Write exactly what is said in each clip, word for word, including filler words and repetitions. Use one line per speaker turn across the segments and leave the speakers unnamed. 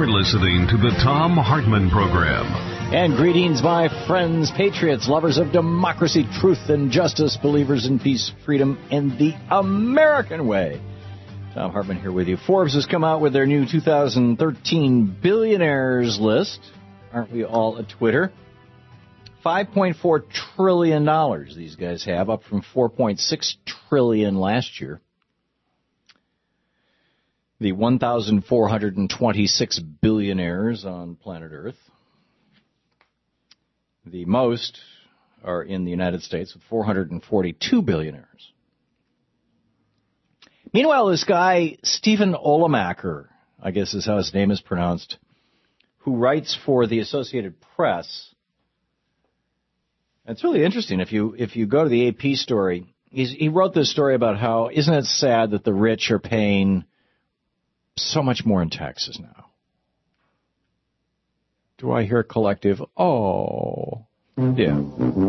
You're listening to the Thom Hartmann Program.
And greetings, my friends, patriots, lovers of democracy, truth, and justice, believers in peace, freedom, and the American way. Thom Hartmann here with you. Forbes has come out with their new two thousand thirteen billionaires list. Aren't we all at Twitter? five point four trillion dollars these guys have, up from four point six trillion dollars last year. The one thousand four hundred twenty-six billionaires on planet Earth. The most are in the United States with four hundred forty-two billionaires. Meanwhile, this guy, Stephen Olemacher, I guess is how his name is pronounced, who writes for the Associated Press. It's really interesting. If you if you go to the A P story, he's, he wrote this story about how, isn't it sad that the rich are paying so much more in taxes now? Do I hear collective, oh, yeah,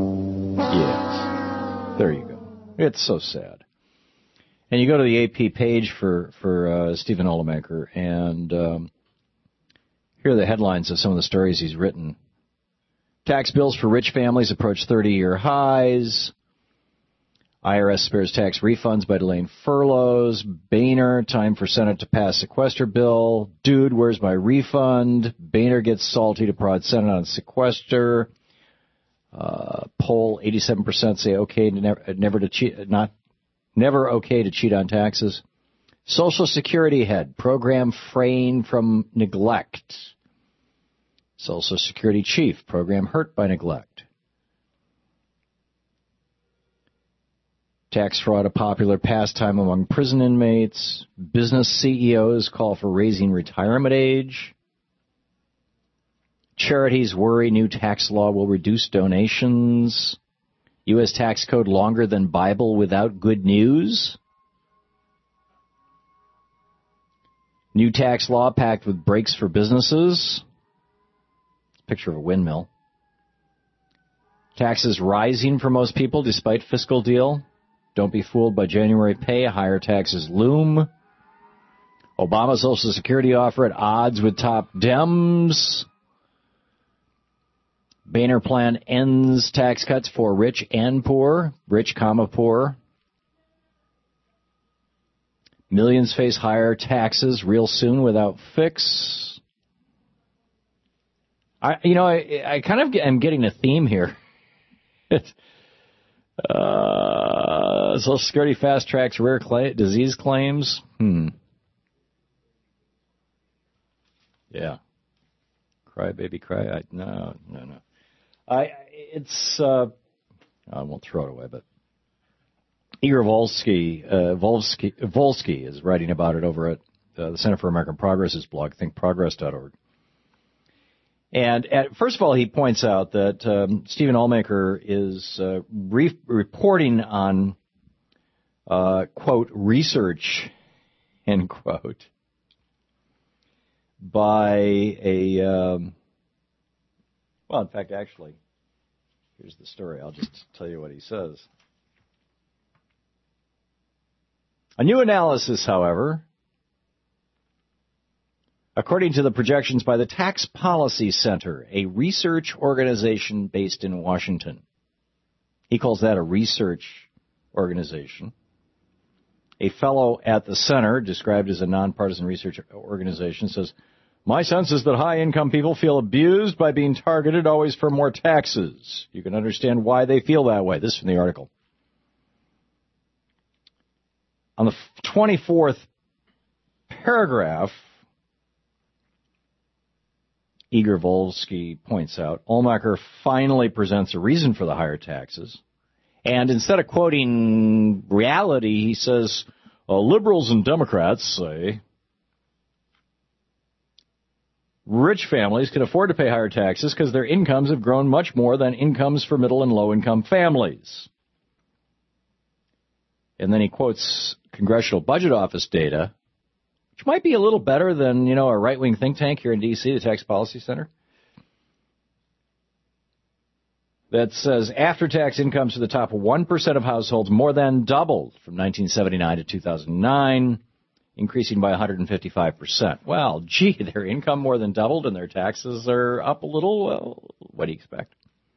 yes, there you go. It's so sad. And you go to the A P page for, for uh, Stephen Olemacher, and um, here are the headlines of some of the stories he's written. Tax bills for rich families approach thirty-year highs. I R S spares tax refunds by delaying furloughs. Boehner, time for Senate to pass sequester bill. Dude, where's my refund? Boehner gets salty to prod Senate on sequester. Uh, poll, eighty-seven percent say okay, to never, never to cheat, not, never okay to cheat on taxes. Social Security head, program fraying from neglect. Social Security chief, program hurt by neglect. Tax fraud, a popular pastime among prison inmates. Business C E Os call for raising retirement age. Charities worry new tax law will reduce donations. U S tax code longer than Bible without good news. New tax law packed with breaks for businesses. Picture of a windmill. Taxes rising for most people despite fiscal deal. Don't be fooled by January pay. Higher taxes loom. Obama Social Security offer at odds with top Dems. Boehner plan ends tax cuts for rich and poor. Rich, comma, poor. Millions face higher taxes real soon without fix. I, you know, I, I kind of am getting a theme here. uh, Social Security fast tracks rare cl- disease claims. Hmm. Yeah. Cry, baby, cry. I, no, no, no. I, it's, uh, I won't throw it away, but Igor Volsky, uh, Volsky, Volsky is writing about it over at uh, the Center for American Progress's blog, think progress dot org. And at, first of all, he points out that um, Stephen Olemacher is uh, re- reporting on, uh, quote, research, end quote, by a, um, well, in fact, actually, here's the story. I'll just tell you what he says. A new analysis, however, according to the projections by the Tax Policy Center, a research organization based in Washington. He calls that a research organization. A fellow at the center, described as a nonpartisan research organization, says, my sense is that high-income people feel abused by being targeted always for more taxes. You can understand why they feel that way. This is from the article. On the twenty-fourth paragraph, Igor Volsky points out, Olemacher finally presents a reason for the higher taxes. And instead of quoting reality, he says, uh, liberals and Democrats say rich families can afford to pay higher taxes because their incomes have grown much more than incomes for middle and low-income families. And then he quotes Congressional Budget Office data, which might be a little better than, you know, a right-wing think tank here in D C, the Tax Policy Center, that says after-tax incomes for the top one percent of households more than doubled from nineteen seventy-nine to two thousand nine. increasing by one hundred fifty-five percent. Well, gee, their income more than doubled and their taxes are up a little. Well, what do you expect?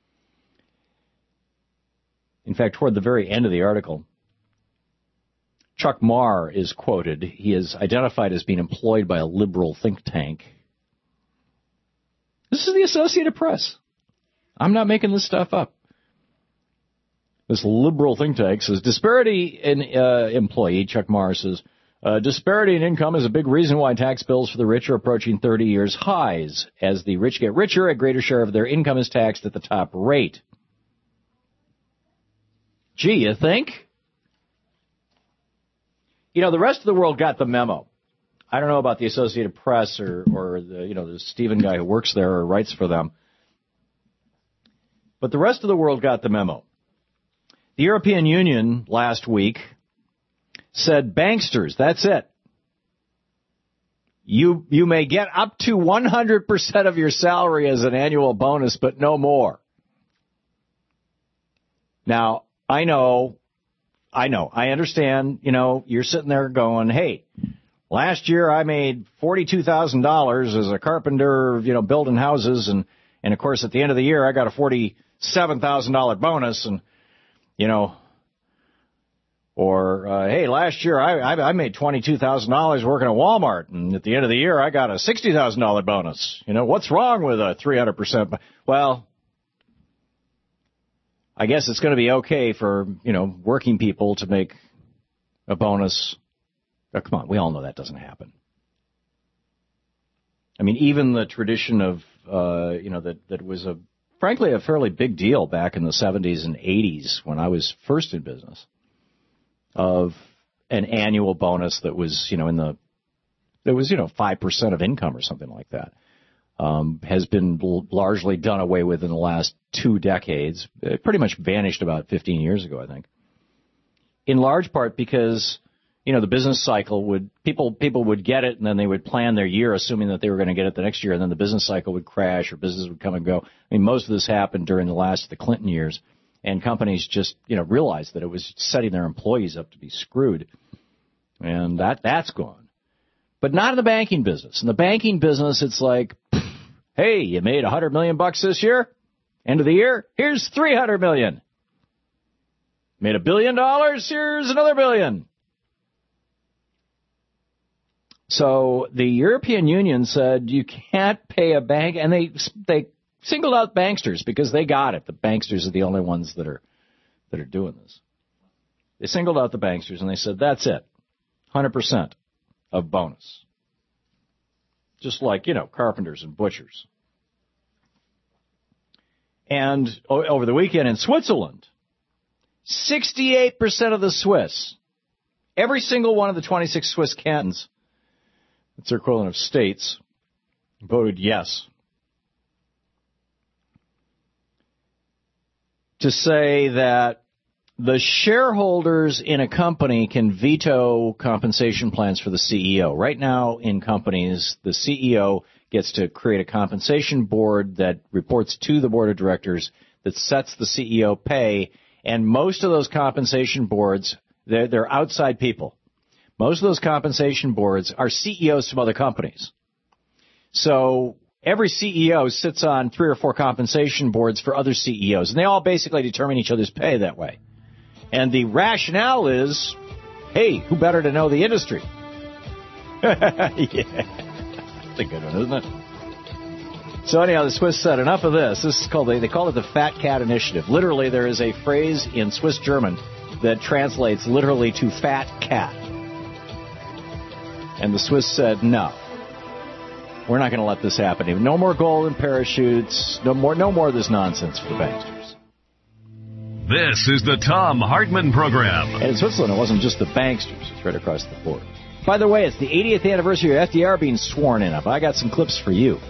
In fact, toward the very end of the article, Chuck Marr is quoted. He is identified as being employed by a liberal think tank. This is the Associated Press. I'm not making this stuff up. This liberal think tank says, disparity in uh, employee, Chuck Marr says, uh, disparity in income is a big reason why tax bills for the rich are approaching thirty years highs. As the rich get richer, a greater share of their income is taxed at the top rate. Gee, you think? You know, the rest of the world got the memo. I don't know about the Associated Press or, or the, you know, the Stephen guy who works there or writes for them. But the rest of the world got the memo. The European Union last week said, banksters, that's it. You, you may get up to one hundred percent of your salary as an annual bonus, but no more. Now, I know, I know, I understand, you know, you're sitting there going, hey, last year I made forty-two thousand dollars as a carpenter, you know, building houses. And, and of course, at the end of the year, I got a forty-seven thousand dollars bonus. And, you know, or, uh, hey, last year I, I, I made twenty-two thousand dollars working at Walmart. And at the end of the year, I got a sixty thousand dollars bonus. You know, what's wrong with a three hundred percent? Well, I guess it's going to be okay for, you know, working people to make a bonus. Oh, come on, we all know that doesn't happen. I mean, even the tradition of, uh, you know, that, that was a, frankly, a fairly big deal back in the seventies and eighties when I was first in business, of an annual bonus that was, you know, in the, that was, you know, five percent of income or something like that. Um, has been l- largely done away with in the last two decades. It pretty much vanished about fifteen years ago, I think. In large part because, you know, the business cycle would, people people would get it and then they would plan their year assuming that they were going to get it the next year, and then the business cycle would crash or business would come and go. I mean, most of this happened during the last of the Clinton years, and companies just, you know, realized that it was setting their employees up to be screwed. And that that's gone. But not in the banking business. In the banking business, it's like, hey, you made one hundred million bucks this year? End of the year? Here's three hundred million. Made a billion dollars? Here's another billion. So the European Union said you can't pay a bank, and they they singled out banksters because they got it. The banksters are the only ones that are that are doing this. They singled out the banksters, and they said, that's it, one hundred percent of bonus. Just like, you know, carpenters and butchers. And o- over the weekend in Switzerland, sixty-eight percent of the Swiss, every single one of the twenty-six Swiss cantons, that's their equivalent of states, voted yes. To say that the shareholders in a company can veto compensation plans for the C E O. Right now in companies, the C E O gets to create a compensation board that reports to the board of directors that sets the C E O pay, and most of those compensation boards, they're, they're outside people. Most of those compensation boards are C E Os from other companies. So every C E O sits on three or four compensation boards for other C E Os, and they all basically determine each other's pay that way. And the rationale is, hey, who better to know the industry? Yeah, that's a good one, isn't it? So anyhow, the Swiss said, enough of this. This is called, they, they call it the Fat Cat Initiative. Literally, there is a phrase in Swiss German that translates literally to fat cat. And the Swiss said, no, we're not going to let this happen. No more golden parachutes, no more, no more of this nonsense for the banksters.
This is the Thom Hartmann Program.
And in Switzerland, it wasn't just the banksters. It's right across the board. By the way, it's the eightieth anniversary of F D R being sworn in. I got some clips for you.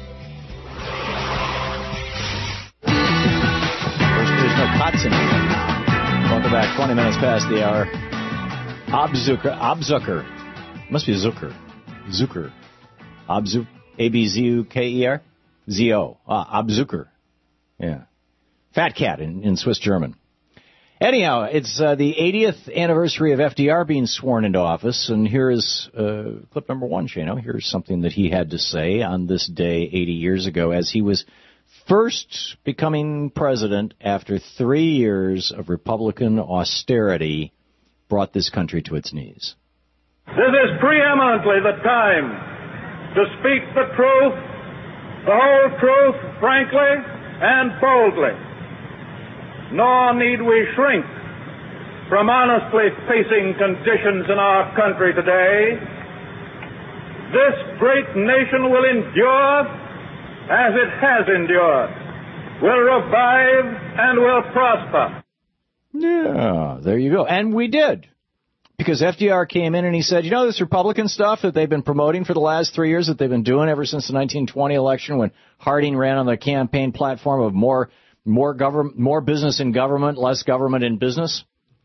There's, there's no cots in here. Welcome back. twenty minutes past the hour. Abzucker. Abzucker. Must be Zucker. Zucker. Abzu. A B Z U K E R? Z O. Ah, Abzucker. Yeah. Fat cat in, in Swiss German. Anyhow, it's uh, the eightieth anniversary of F D R being sworn into office, and here is uh, clip number one, Shano. Here's something that he had to say on this day eighty years ago as he was first becoming president after three years of Republican austerity brought this country to its knees.
This is preeminently the time to speak the truth, the whole truth, frankly and boldly. Nor need we shrink from honestly facing conditions in our country today. This great nation will endure as it has endured, will revive and will prosper.
Yeah, there you go. And we did. Because F D R came in and he said, you know, this Republican stuff that they've been promoting for the last three years that they've been doing ever since the nineteen twenty election when Harding ran on the campaign platform of more more government, more business in government, less government in business.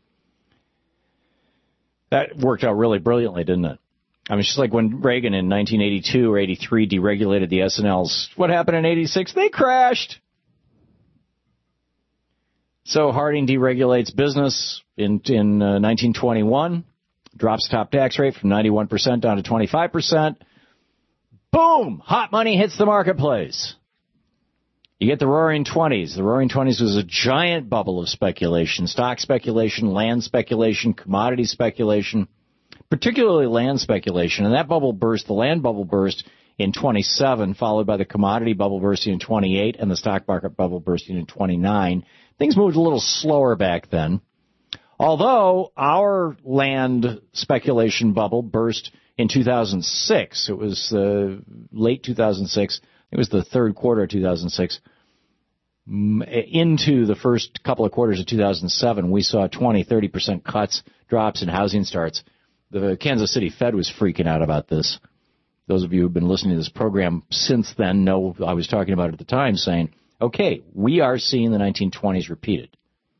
That worked out really brilliantly, didn't it? I mean, it's just like when Reagan in nineteen eighty-two or eighty-three deregulated the S and Ls. What happened in eighty-six? They crashed. So Harding deregulates business in, in uh, nineteen twenty-one, drops top tax rate from ninety-one percent down to twenty-five percent. Boom! Hot money hits the marketplace. You get the Roaring Twenties. The Roaring Twenties was a giant bubble of speculation, stock speculation, land speculation, commodity speculation, particularly land speculation. And that bubble burst, the land bubble burst in twenty-seven, followed by the commodity bubble bursting in twenty-eight and the stock market bubble bursting in twenty-nine. Things moved a little slower back then. Although our land speculation bubble burst in two thousand six. It was uh, late two thousand six. It was the third quarter of two thousand six. Into the first couple of quarters of two thousand seven, we saw twenty, thirty percent cuts, drops in housing starts. The Kansas City Fed was freaking out about this. Those of you who have been listening to this program since then know I was talking about it at the time, saying, okay, we are seeing the nineteen twenties repeated.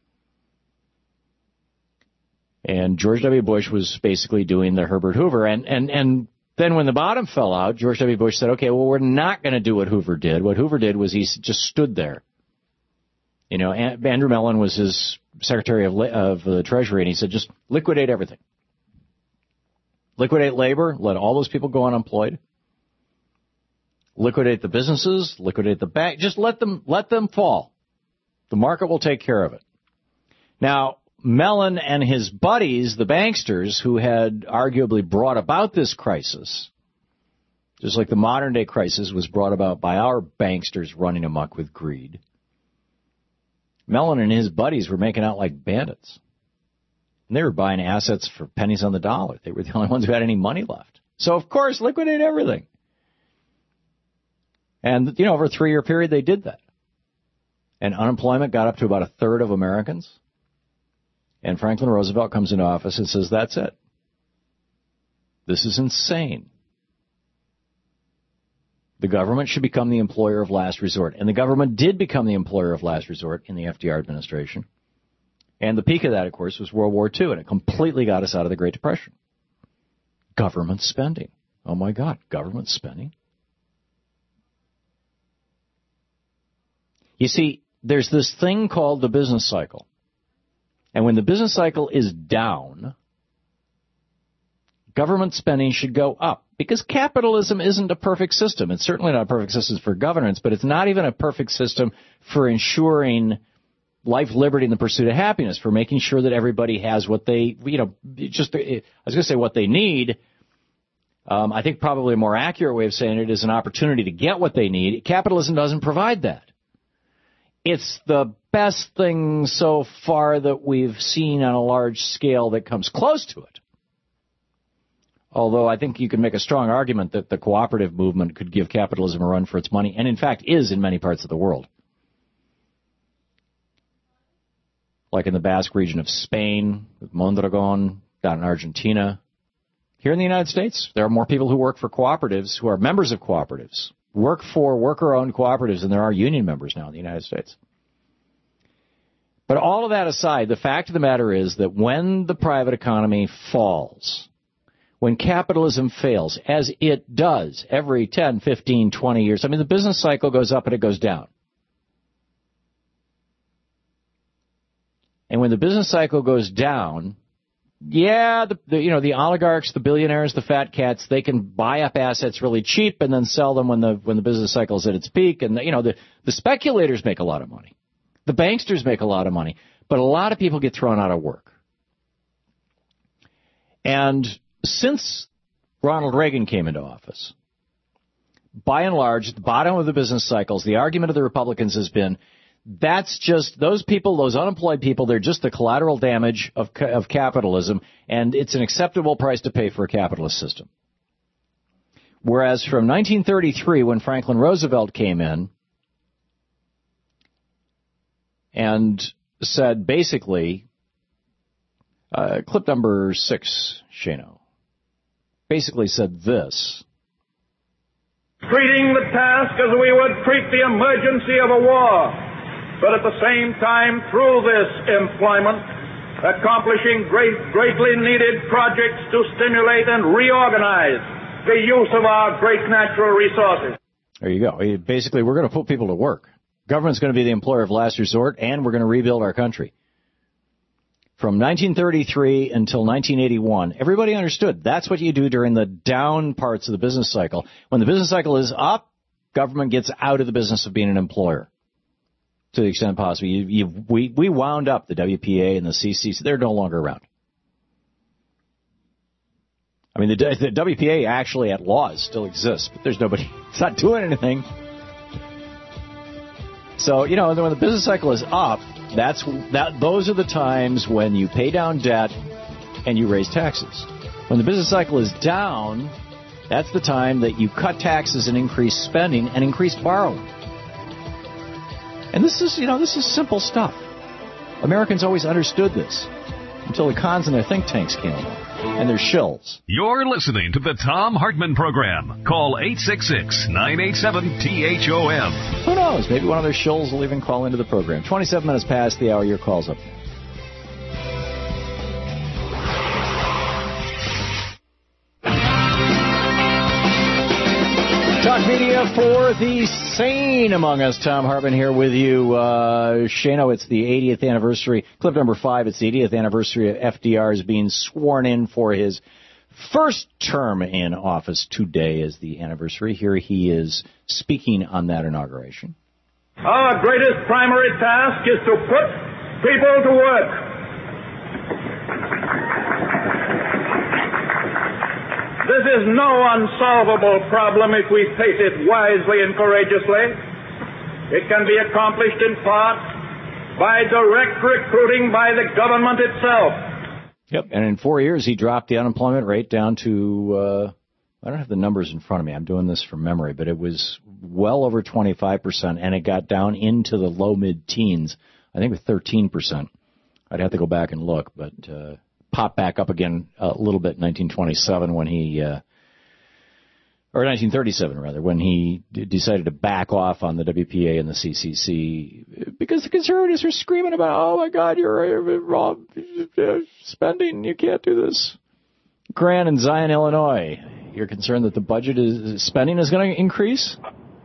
And George W. Bush was basically doing the Herbert Hoover. And, and, and then when the bottom fell out, George W. Bush said, okay, well, we're not going to do what Hoover did. What Hoover did was he just stood there. You know, Andrew Mellon was his Secretary of, of the Treasury, and he said, just liquidate everything. Liquidate labor, let all those people go unemployed. Liquidate the businesses, liquidate the bank, just let them, let them fall. The market will take care of it. Now, Mellon and his buddies, the banksters, who had arguably brought about this crisis, just like the modern-day crisis was brought about by our banksters running amok with greed, Mellon and his buddies were making out like bandits. And they were buying assets for pennies on the dollar. They were the only ones who had any money left. So, of course, liquidate everything. And, you know, over a three-year period, they did that. And unemployment got up to about a third of Americans. And Franklin Roosevelt comes into office and says, that's it. This is insane. The government should become the employer of last resort. And the government did become the employer of last resort in the F D R administration. And the peak of that, of course, was World War Two, and it completely got us out of the Great Depression. Government spending. Oh, my God, government spending. You see, there's this thing called the business cycle. And when the business cycle is down, government spending should go up. Because capitalism isn't a perfect system. It's certainly not a perfect system for governance, but it's not even a perfect system for ensuring life, liberty, and the pursuit of happiness, for making sure that everybody has what they, you know, just, I was going to say what they need. Um, I think probably a more accurate way of saying it is an opportunity to get what they need. Capitalism doesn't provide that. It's the best thing so far that we've seen on a large scale that comes close to it. Although I think you can make a strong argument that the cooperative movement could give capitalism a run for its money, and in fact is in many parts of the world. Like in the Basque region of Spain, with Mondragon, down in Argentina. Here in the United States, there are more people who work for cooperatives, who are members of cooperatives, work for worker-owned cooperatives, than there are union members now in the United States. But all of that aside, the fact of the matter is that when the private economy falls, when capitalism fails, as it does every ten, fifteen, twenty years, I mean, the business cycle goes up and it goes down. And when the business cycle goes down, yeah, the, the you know the oligarchs, the billionaires, the fat cats, they can buy up assets really cheap and then sell them when the when the business cycle is at its peak. And the, you know the the speculators make a lot of money, the banksters make a lot of money, but a lot of people get thrown out of work. And since Ronald Reagan came into office, by and large, at the bottom of the business cycles, the argument of the Republicans has been, that's just those people, those unemployed people, they're just the collateral damage of of capitalism, and it's an acceptable price to pay for a capitalist system. Whereas from nineteen thirty-three, when Franklin Roosevelt came in and said basically, uh, clip number six, Shano, basically said this.
Treating the task as we would treat the emergency of a war, but at the same time, through this employment, accomplishing great, greatly needed projects to stimulate and reorganize the use of our great natural resources.
There you go. Basically, we're going to put people to work. Government's going to be the employer of last resort, and we're going to rebuild our country. From nineteen thirty-three until nineteen eighty-one, everybody understood that's what you do during the down parts of the business cycle. When the business cycle is up, government gets out of the business of being an employer. To the extent possible. You, you, we, we wound up the W P A and the C C C. They're no longer around. I mean, the, the W P A actually at law still exists, but there's nobody. It's not doing anything. So, you know, when the business cycle is up, that's that. Those are the times when you pay down debt and you raise taxes. When the business cycle is down, that's the time that you cut taxes and increase spending and increase borrowing. And this is, you know, this is simple stuff. Americans always understood this until the cons and their think tanks came along and their shills.
You're listening to the Thom Hartmann Program. Call eight six six, nine eight seven, T H O M.
Who knows? Maybe one of their shills will even call into the program. twenty-seven minutes past the hour. Your call's up. Talk media for the sane among us. Thom Hartmann here with you. Uh, Shano, it's the eightieth anniversary. Clip number five, it's the eightieth anniversary of F D R's being sworn in for his first term in office. Today is the anniversary. Here he is speaking on that inauguration.
Our greatest primary task is to put people to work. This is no unsolvable problem if we face it wisely and courageously. It can be accomplished in part by direct recruiting by the government itself.
Yep, and in four years he dropped the unemployment rate down to, uh, I don't have the numbers in front of me, I'm doing this from memory, but it was well over twenty-five percent, and it got down into the low mid-teens, I think with thirteen percent. I'd have to go back and look, but... Uh, popped back up again a little bit in nineteen twenty-seven when he, uh, or nineteen thirty-seven rather, when he d- decided to back off on the W P A and the C C C because the conservatives were screaming about, oh my God, you're wrong spending, you can't do this. Grant in Zion, Illinois, you're concerned that the budget is spending is going to increase?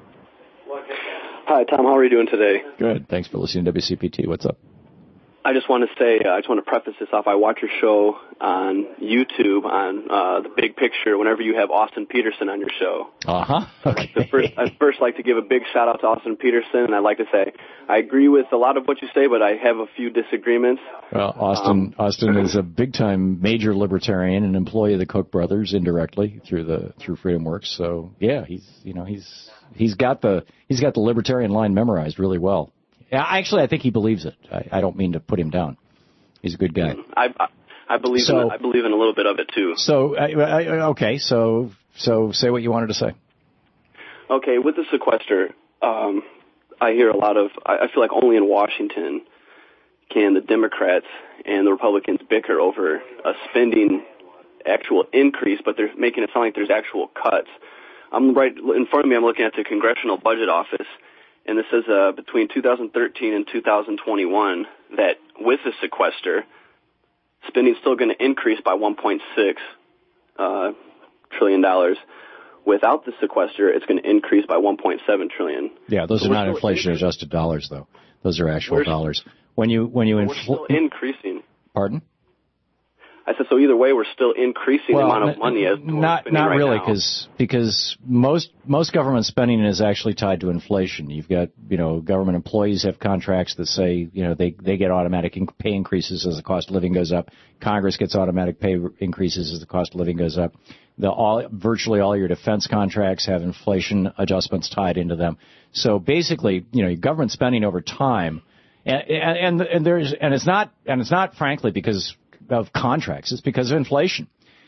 Hi, Tom. How are you doing today?
Good. Thanks for listening to W C P T. What's up?
I just want to say, uh, I just want to preface this off. I watch your show on YouTube on uh, The Big Picture whenever you have Austin Peterson on your show.
Uh-huh. Okay.
So first, I'd first like to give a big shout-out to Austin Peterson, and I'd like to say I agree with a lot of what you say, but I have a few disagreements.
Well, Austin um, Austin is a big-time major libertarian, an employee of the Koch brothers indirectly through the through Freedom Works. So, yeah, he's, you know, he's he's got the he's got the libertarian line memorized really well. Actually, I think he believes it. I, I don't mean to put him down. He's a good guy.
I I, I believe
so,
in I believe in a little bit of it too.
So I, I, okay, so so say what you wanted to say.
Okay, with the sequester, um, I hear a lot of. I, I feel like only in Washington can the Democrats and the Republicans bicker over a spending actual increase, but they're making it sound like there's actual cuts. I'm right in front of me. I'm looking at the Congressional Budget Office. And this says uh, between two thousand thirteen and two thousand twenty-one that with the sequester, spending is still going to increase by one point six uh, trillion dollars. Without the sequester, it's going to increase by one point seven trillion.
Yeah, those so are not inflation-adjusted dollars, though. Those are actual dollars. when you when you
We're
infl-
still increasing.
Pardon?
I said, so either way, we're still increasing
well,
the amount of money as
not
not
not
right
really,
now.
because because most most government spending is actually tied to inflation. You've got you know government employees have contracts that say you know they they get automatic pay increases as the cost of living goes up. Congress gets automatic pay increases as the cost of living goes up. The all virtually all your defense contracts have inflation adjustments tied into them. So basically, you know, your government spending over time, and and, and there's and it's not and it's not frankly because of contracts. It's because of inflation.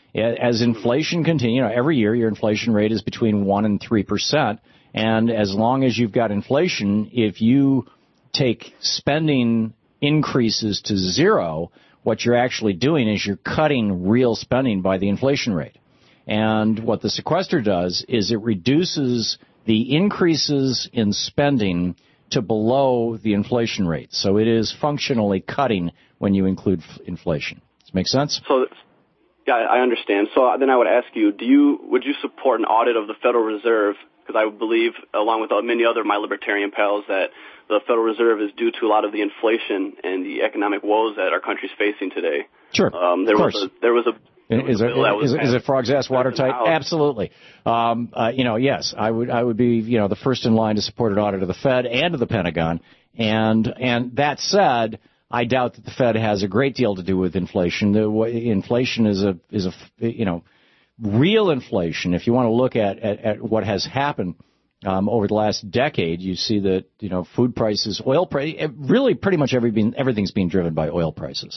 As inflation continues, you know, every year your inflation rate is between one and three percent. And as long as you've got inflation, if you take spending increases to zero, what you're actually doing is you're cutting real spending by the inflation rate. And what the sequester does is it reduces the increases in spending to below the inflation rate. So it is functionally cutting when you include f- inflation. Does that make sense?
So, yeah, I understand. So then I would ask you, do you would you support an audit of the Federal Reserve? Because I believe, along with many other my libertarian pals, that the Federal Reserve is due to a lot of the inflation and the economic woes that our country's facing today.
Sure,
um, there
of
was
course.
A, there was a
Is it, is, it, is it frog's ass watertight? Absolutely. Um, uh, you know, yes, I would I would be you know the first in line to support an audit of the Fed and of the Pentagon. And and that said, I doubt that the Fed has a great deal to do with inflation. The, inflation is a is a you know real inflation. If you want to look at at, at what has happened um, over the last decade, you see that you know food prices, oil price, really pretty much everything everything's being driven by oil prices.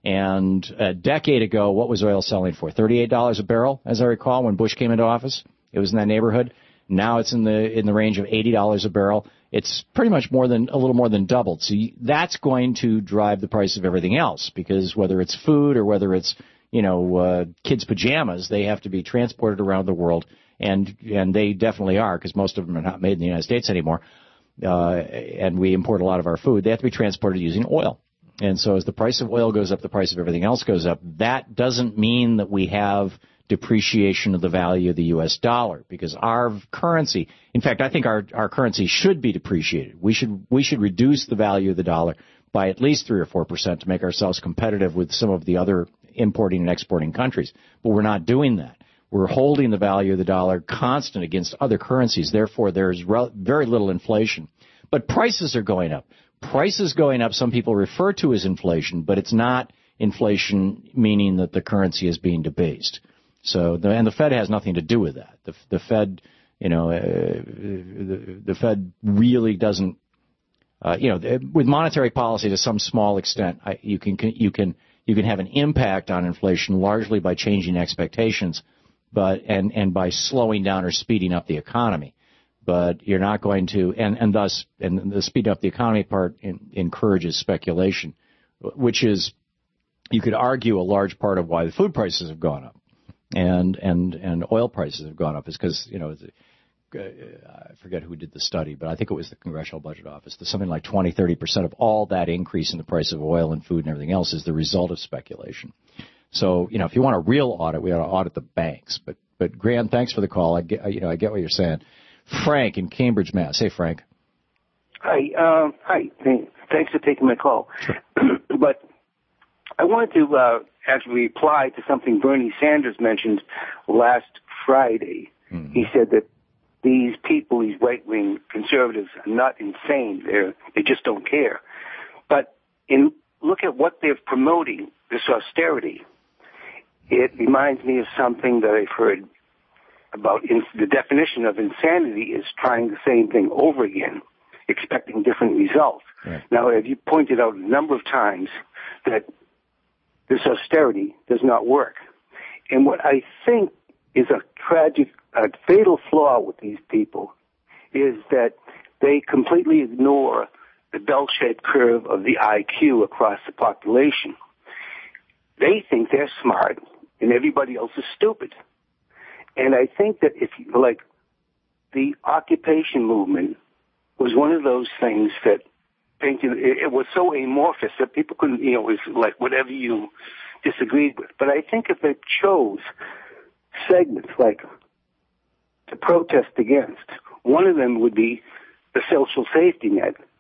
And a decade ago, what was oil selling for? thirty-eight dollars a barrel, as I recall, when Bush came into office. It was in that neighborhood. Now it's in the in the range of eighty dollars a barrel. It's pretty much more than a little more than doubled. So you, that's going to drive the price of everything else, because whether it's food or whether it's you know uh, kids' pajamas, they have to be transported around the world, and and they definitely are, because most of them are not made in the United States anymore, uh, and we import a lot of our food. They have to be transported using oil. And so as the price of oil goes up, the price of everything else goes up. That doesn't mean that we have depreciation of the value of the U S dollar, because our currency, in fact, I think our, our currency should be depreciated. We should, we should reduce the value of the dollar by at least three or four percent to make ourselves competitive with some of the other importing and exporting countries. But we're not doing that. We're holding the value of the dollar constant against other currencies. Therefore, there's re- very little inflation. But prices are going up. Prices going up, some people refer to as inflation, but it's not inflation, meaning that the currency is being debased. So, the, and the Fed has nothing to do with that. The, the Fed, you know, uh, the, the Fed really doesn't, uh, you know, with monetary policy to some small extent, I, you can you can you can have an impact on inflation largely by changing expectations, but and and by slowing down or speeding up the economy. But you're not going to, and, and thus, and the speed up the economy part in, encourages speculation, which is, you could argue, a large part of why the food prices have gone up, and and and oil prices have gone up is because, you know, I forget who did the study, but I think it was the Congressional Budget Office. That something like twenty, thirty percent of all that increase in the price of oil and food and everything else is the result of speculation. So, you know, if you want a real audit, we ought to audit the banks. But but Graham, thanks for the call. I get, you know, I get what you're saying. Frank in Cambridge, Mass. Hey, Frank.
Hi. Uh, hi. Thanks for taking my call.
Sure.
But I wanted to uh, actually reply to something Bernie Sanders mentioned last Friday. Mm-hmm. He said that these people, these right-wing conservatives, are not insane. They're, they just don't care. But in look at what they're promoting, this austerity, it reminds me of something that I've heard about in, the definition of insanity is trying the same thing over again, expecting different results. Right. Now, as you pointed out a number of times, that this austerity does not work. And what I think is a tragic, a fatal flaw with these people is that they completely ignore the bell-shaped curve of the I Q across the population. They think they're smart and everybody else is stupid. And I think that if you, like, the occupation movement was one of those things that painted, it, it was so amorphous that people couldn't, you know, it was like whatever you disagreed with. But I think if they chose segments like to protest against, one of them would be the social safety net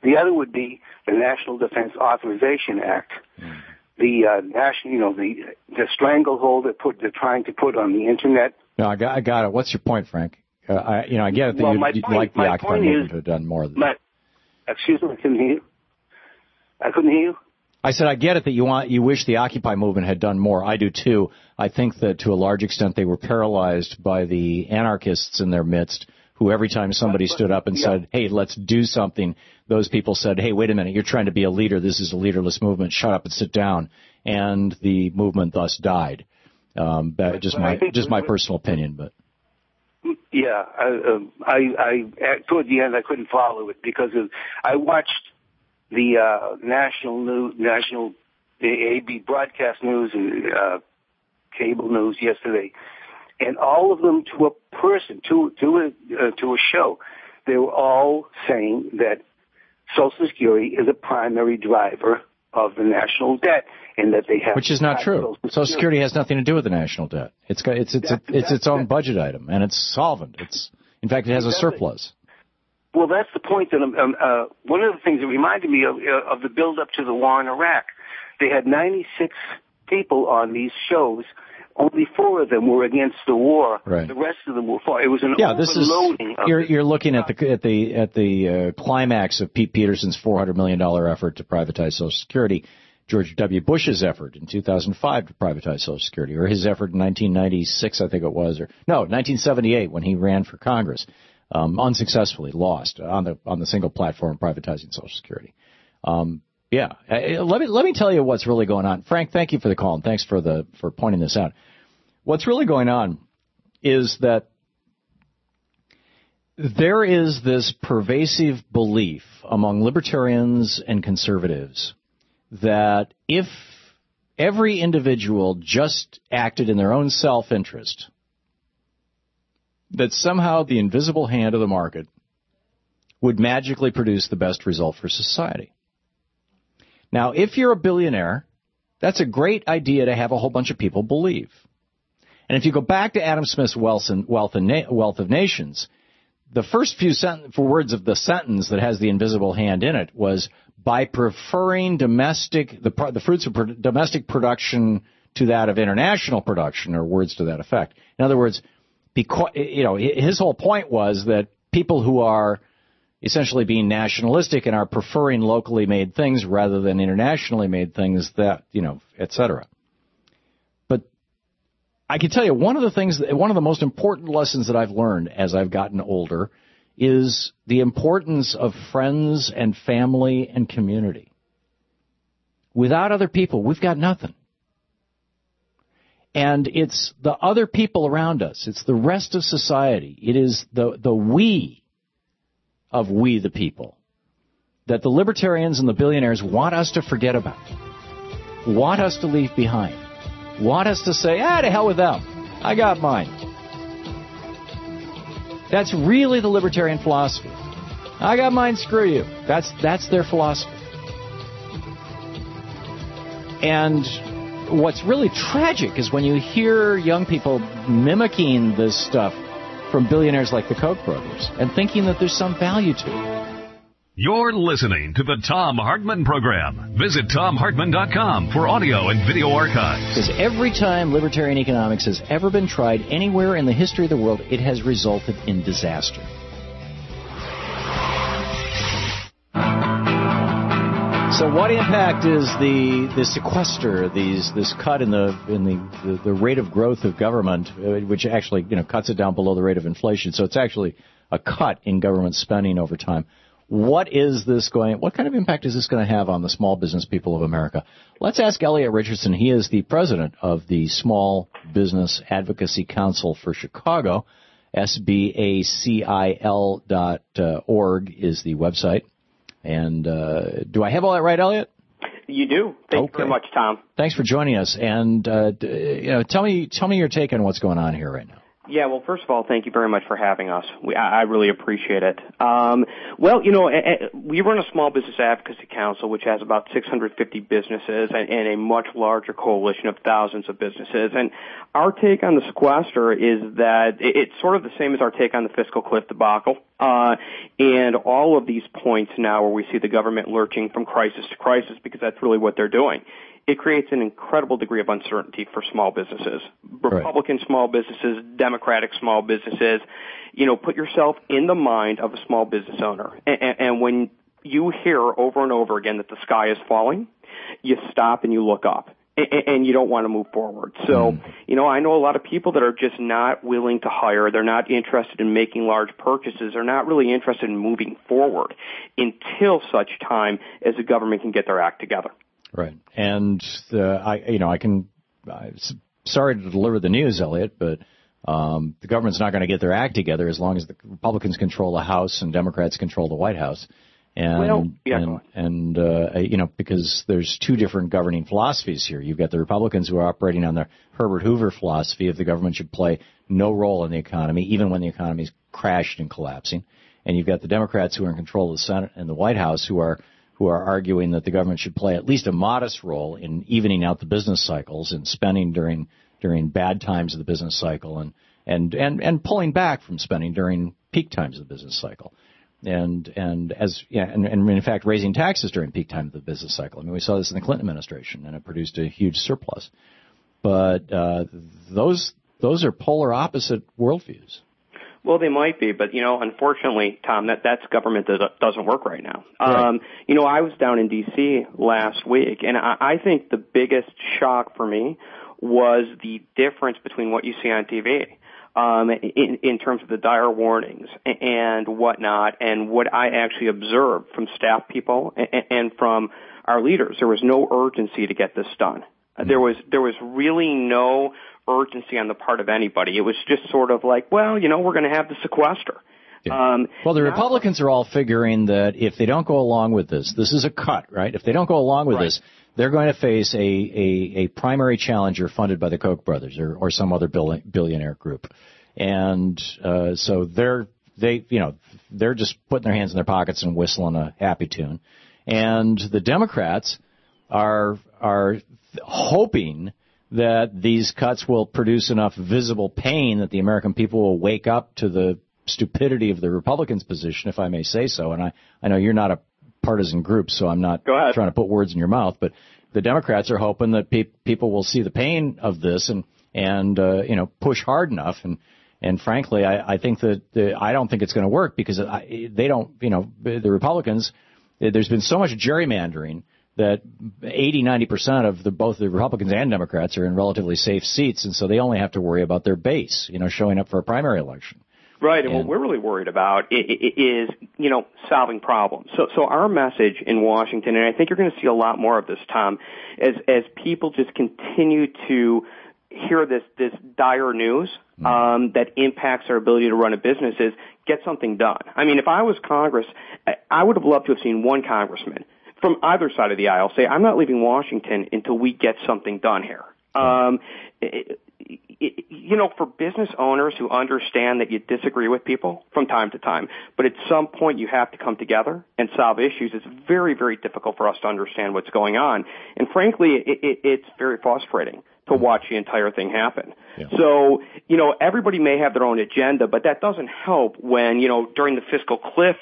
The other would be the National Defense Authorization Act. Mm. The uh, national, you know, the the stranglehold that put they're trying to put on the internet.
No, I got, I got it. What's your point, Frank? Uh, I, you know, I get it that
well,
you'd,
point,
you'd like the Occupy movement
is,
to have done more than
my, Excuse me, I couldn't hear you. I couldn't hear you.
I said I get it that you want, you wish the Occupy movement had done more. I do too. I think that to a large extent they were paralyzed by the anarchists in their midst, who every time somebody stood up and yeah. said, "Hey, let's do something," those people said, "Hey, wait a minute, you're trying to be a leader. This is a leaderless movement. Shut up and sit down." And the movement thus died. Um, that just my just my personal opinion, but
yeah, I, uh, I, I toward the end I couldn't follow it because of, I watched the uh, national news, national the A B broadcast news and uh, cable news yesterday, and all of them to a person, to to a uh, to a show, they were all saying that Social Security is a primary driver of the national debt, and that they have,
which is not true. Social Security. Social Security has nothing to do with the national debt. It's got, it's it's it's, it's its own budget item, and it's solvent. It's in fact it has a surplus.
Well, that's the point that um, uh, one of the things that reminded me of, uh, of the build-up to the war in Iraq. They had ninety-six people on these shows. Only four of them were against the war.
Right.
The rest of them were for. It was an
yeah. This is you're
of
you're looking at the at the at the uh, climax of Pete Peterson's four hundred million dollar effort to privatize Social Security, George W. Bush's effort in two thousand five to privatize Social Security, or his effort in nineteen ninety-six, I think it was, or no, nineteen seventy-eight when he ran for Congress, um, unsuccessfully lost on the on the single platform privatizing Social Security. Um, Yeah, uh, let me let me tell you what's really going on. Frank, thank you for the call and thanks for the for pointing this out. What's really going on is that there is this pervasive belief among libertarians and conservatives that if every individual just acted in their own self-interest, that somehow the invisible hand of the market would magically produce the best result for society. Now, if you're a billionaire, that's a great idea to have a whole bunch of people believe. And if you go back to Adam Smith's Wealth, and, Wealth, and Na- Wealth of Nations, the first few sent- for words of the sentence that has the invisible hand in it was, by preferring domestic the, the fruits of pro- domestic production to that of international production, or words to that effect. In other words, because, you know, his whole point was that people who are essentially being nationalistic and are preferring locally made things rather than internationally made things, that, you know, et cetera. But I can tell you one of the things, one of the most important lessons that I've learned as I've gotten older is the importance of friends and family and community. Without other people, we've got nothing. And it's the other people around us. It's the rest of society. It is the, the we of we the people that the libertarians and the billionaires want us to forget about, want us to leave behind, want us to say, ah, to hell with them, I got mine. That's really the libertarian philosophy. I got mine, screw you. That's, that's their philosophy. And what's really tragic is when you hear young people mimicking this stuff from billionaires like the Koch brothers and thinking that there's some value to it.
You're listening to the Thom Hartmann Program. Visit Thom Hartmann dot com for audio and video archives.
Because every time libertarian economics has ever been tried anywhere in the history of the world, it has resulted in disaster. So what impact is the, the sequester, these this cut in the in the, the, the rate of growth of government, which actually, you know, cuts it down below the rate of inflation? So it's actually a cut in government spending over time. What is this going? What kind of impact is this going to have on the small business people of America? Let's ask Elliot Richardson. He is the president of the Small Business Advocacy Council for Chicago. S B A C I L dot org is the website. And uh, do I have all that right, Elliot?
You do. Thank
okay.
you very much, Tom.
Thanks for joining us. And uh, you know, tell me, tell me your take on what's going on here right now.
Yeah, well, first of all, thank you very much for having us. We, I, I really appreciate it. Um, well, you know, a, a, we run a small business advocacy council, which has about six hundred fifty businesses and, and a much larger coalition of thousands of businesses. And our take on the sequester is that it, it's sort of the same as our take on the fiscal cliff debacle. Uh, and all of these points now where we see the government lurching from crisis to crisis, because that's really what they're doing. It creates an incredible degree of uncertainty for small businesses, Republican right. small businesses, Democratic small businesses. You know, put yourself in the mind of a small business owner. And, and when you hear over and over again that the sky is falling, you stop and you look up. And you don't want to move forward. So, mm. you know, I know a lot of people that are just not willing to hire. They're not interested in making large purchases. They're not really interested in moving forward until such time as the government can get their act together.
Right. And, uh, I, you know, I can, I'm sorry to deliver the news, Elliot, but um, the government's not going to get their act together as long as the Republicans control the House and Democrats control the White House. And,
well, yeah,
and, and uh, you know, because there's two different governing philosophies here. You've got the Republicans who are operating on the Herbert Hoover philosophy of the government should play no role in the economy, even when the economy's crashed and collapsing. And you've got the Democrats who are in control of the Senate and the White House who are who are arguing that the government should play at least a modest role in evening out the business cycles and spending during during bad times of the business cycle and and and, and pulling back from spending during peak times of the business cycle. And and as yeah, and, and in fact raising taxes during peak time of the business cycle. I mean, we saw this in the Clinton administration, and it produced a huge surplus. But uh, those those are polar opposite worldviews.
Well, they might be, but, you know, unfortunately, Tom, that that's government that doesn't work right now.
Right.
Um, you know, I was down in D C last week, and I, I think the biggest shock for me was the difference between what you see on T V. Um, in, in terms of the dire warnings and whatnot, and what I actually observed from staff people and, and from our leaders. There was no urgency to get this done. Mm-hmm. There was there was really no urgency on the part of anybody. It was just sort of like, well, you know, we're going to have the sequester.
Yeah. Um, well, the now, Republicans are all figuring that if they don't go along with this, this is a cut, right? If they don't go along with right. this, they're going to face a, a, a primary challenger funded by the Koch brothers or, or some other billionaire group. And uh, so they're, they, you know, they're just putting their hands in their pockets and whistling a happy tune. And the Democrats are are hoping that these cuts will produce enough visible pain that the American people will wake up to the stupidity of the Republicans' position, if I may say so. And I, I know you're not a partisan group, so I'm not trying to put words in your mouth, but the Democrats are hoping that pe- people will see the pain of this and, and uh, you know, push hard enough. And, and frankly, I, I think that the, I don't think it's going to work because I, they don't, you know, the Republicans, there's been so much gerrymandering that eighty, ninety percent of the, both the Republicans and Democrats are in relatively safe seats, and so they only have to worry about their base, you know, showing up for a primary election.
Right, and, and what we're really worried about is, you know, solving problems. So, so our message in Washington, and I think you're going to see a lot more of this, Tom, as as people just continue to hear this this dire news um, that impacts our ability to run a business, is get something done. I mean, if I was Congress, I would have loved to have seen one congressman from either side of the aisle say, I'm not leaving Washington until we get something done here. Um, it, it, you know, for business owners who understand that you disagree with people from time to time, but at some point you have to come together and solve issues, it's very, very difficult for us to understand what's going on. And frankly, it, it, it's very frustrating to watch the entire thing happen. Yeah. So, you know, everybody may have their own agenda, but that doesn't help when, you know, during the fiscal cliff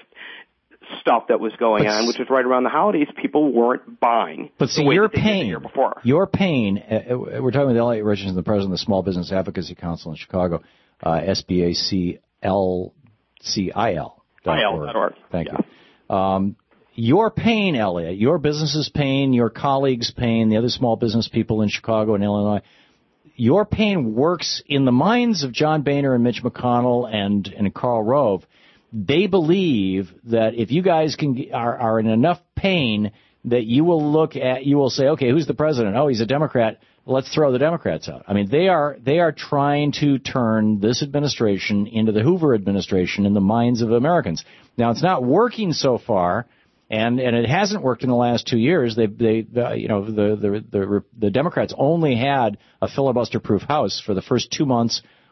stuff that was going but, on, which was right around the holidays, people weren't buying.
But see, your pain, your pain, uh, we're talking with Elliot Richardson, the president of the Small Business Advocacy Council in Chicago, uh, S B A C L C I L
dot org.
Thank
yeah.
you. Um, your pain, Elliot, your business's pain, your colleagues' pain, the other small business people in Chicago and Illinois, your pain works in the minds of John Boehner and Mitch McConnell and, and Karl Rove. They believe that if you guys can are, are in enough pain that you will look at, you will say, okay, who's the president? Oh, he's a Democrat. Let's throw the Democrats out. I mean, they are they are trying to turn this administration into the Hoover administration in the minds of Americans. Now, it's not working so far, and and it hasn't worked in the last two years. They they uh, you know the, the the the Democrats only had a filibuster-proof House for the first two months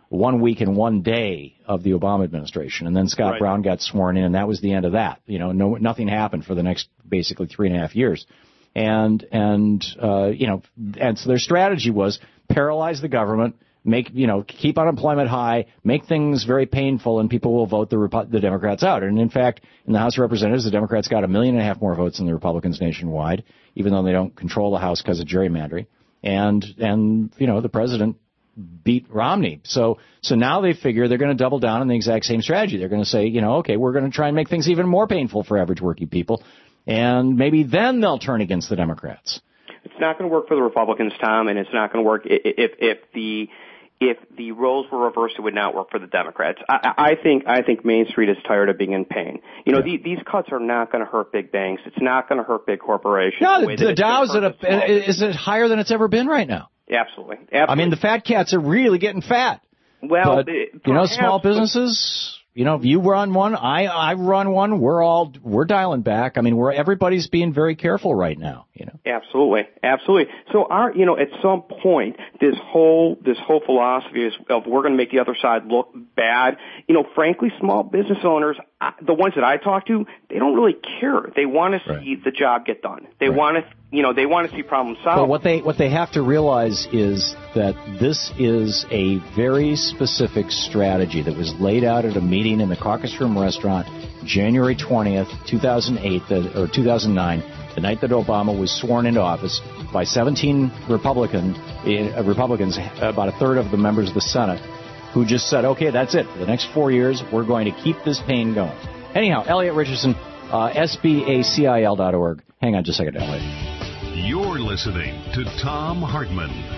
one week and one day of the Obama administration. And then Scott
Right.
Brown got sworn in, and that was the end of that. You know, no, nothing happened for the next basically three and a half years. And, and, uh, you know, and so their strategy was paralyze the government, make, you know, keep unemployment high, make things very painful, and people will vote the, Repu- the Democrats out. And in fact, in the House of Representatives, the Democrats got a million and a half more votes than the Republicans nationwide, even though they don't control the House because of gerrymandering. And, and, you know, the president beat Romney. So, so now they figure they're going to double down on the exact same strategy. They're going to say, you know, okay, we're going to try and make things even more painful for average working people. And maybe then they'll turn against the Democrats.
It's not going to work for the Republicans, Tom, and it's not going to work if, if the, if the roles were reversed, it would not work for the Democrats. I, I think I think Main Street is tired of being in pain. You know, yeah. the, these cuts are not going to hurt big banks. It's not going to hurt big corporations.
No, the, the, the Dow's at a, is it higher than it's ever been right now?
Absolutely. Absolutely.
I mean, the fat cats are really getting fat.
Well,
but,
the,
you know, small businesses. You know, if you run one, I I run one. We're all we're dialing back. I mean, we're everybody's being very careful right now. You know,
absolutely, absolutely. So, our you know, at some point, this whole this whole philosophy is of we're going to make the other side look bad. You know, frankly, small business owners, the ones that I talk to, they don't really care. They want to see right. the job get done. They right. want to, you know, they want to see problems solved.
But what they what they have to realize is that this is a very specific strategy that was laid out at a meeting in the Caucus Room Restaurant, January twentieth, two thousand eight, or two thousand nine, the night that Obama was sworn into office by seventeen Republican uh, Republicans, about a third of the members of the Senate, who just said, okay, that's it. For the next four years, we're going to keep this pain going. Anyhow, Elliot Richardson, uh, S B A C I L dot org. Hang on just a second, Elliot.
You're listening to Thom Hartmann.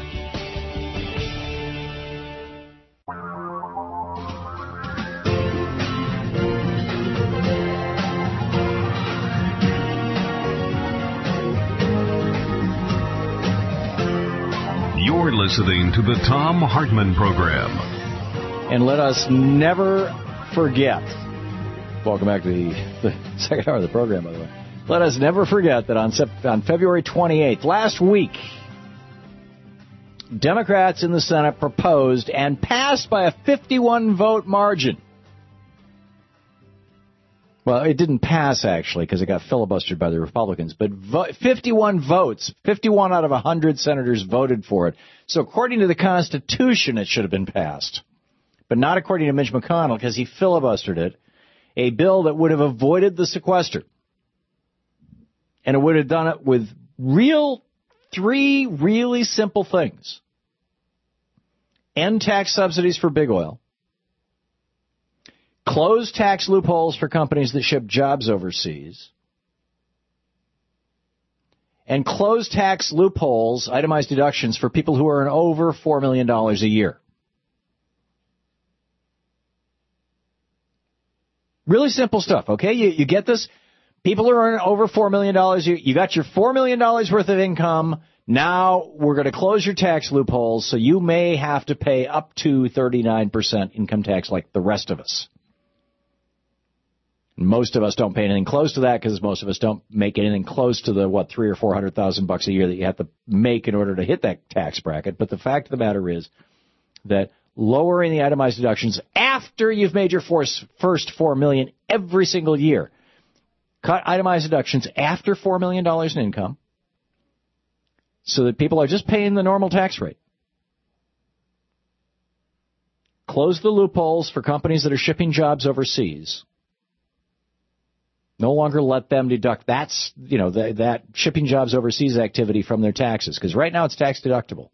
You're listening to the Thom Hartmann Program.
And let us never forget, welcome back to the, the second hour of the program, by the way. Let us never forget that on, on February twenty-eighth, last week, Democrats in the Senate proposed and passed by a fifty-one vote margin. Well, it didn't pass, actually, because it got filibustered by the Republicans. But vo- fifty-one votes, fifty-one out of one hundred senators voted for it. So according to the Constitution, it should have been passed. But not according to Mitch McConnell, because he filibustered it. A bill that would have avoided the sequester. And it would have done it with real, three really simple things. End tax subsidies for big oil. Close tax loopholes for companies that ship jobs overseas. And close tax loopholes, itemized deductions, for people who earn over four million dollars a year. Really simple stuff, okay? You, you get this? People who earn over four million dollars, you, you got your four million dollars worth of income. Now we're going to close your tax loopholes, so you may have to pay up to thirty-nine percent income tax like the rest of us. Most of us don't pay anything close to that because most of us don't make anything close to the, what, three or four hundred thousand bucks a year that you have to make in order to hit that tax bracket. But the fact of the matter is that lowering the itemized deductions after you've made your first, first four million dollars every single year, cut itemized deductions after four million dollars in income so that people are just paying the normal tax rate. Close the loopholes for companies that are shipping jobs overseas. No longer let them deduct that's, you know, the, that shipping jobs overseas activity from their taxes, because right now it's tax deductible.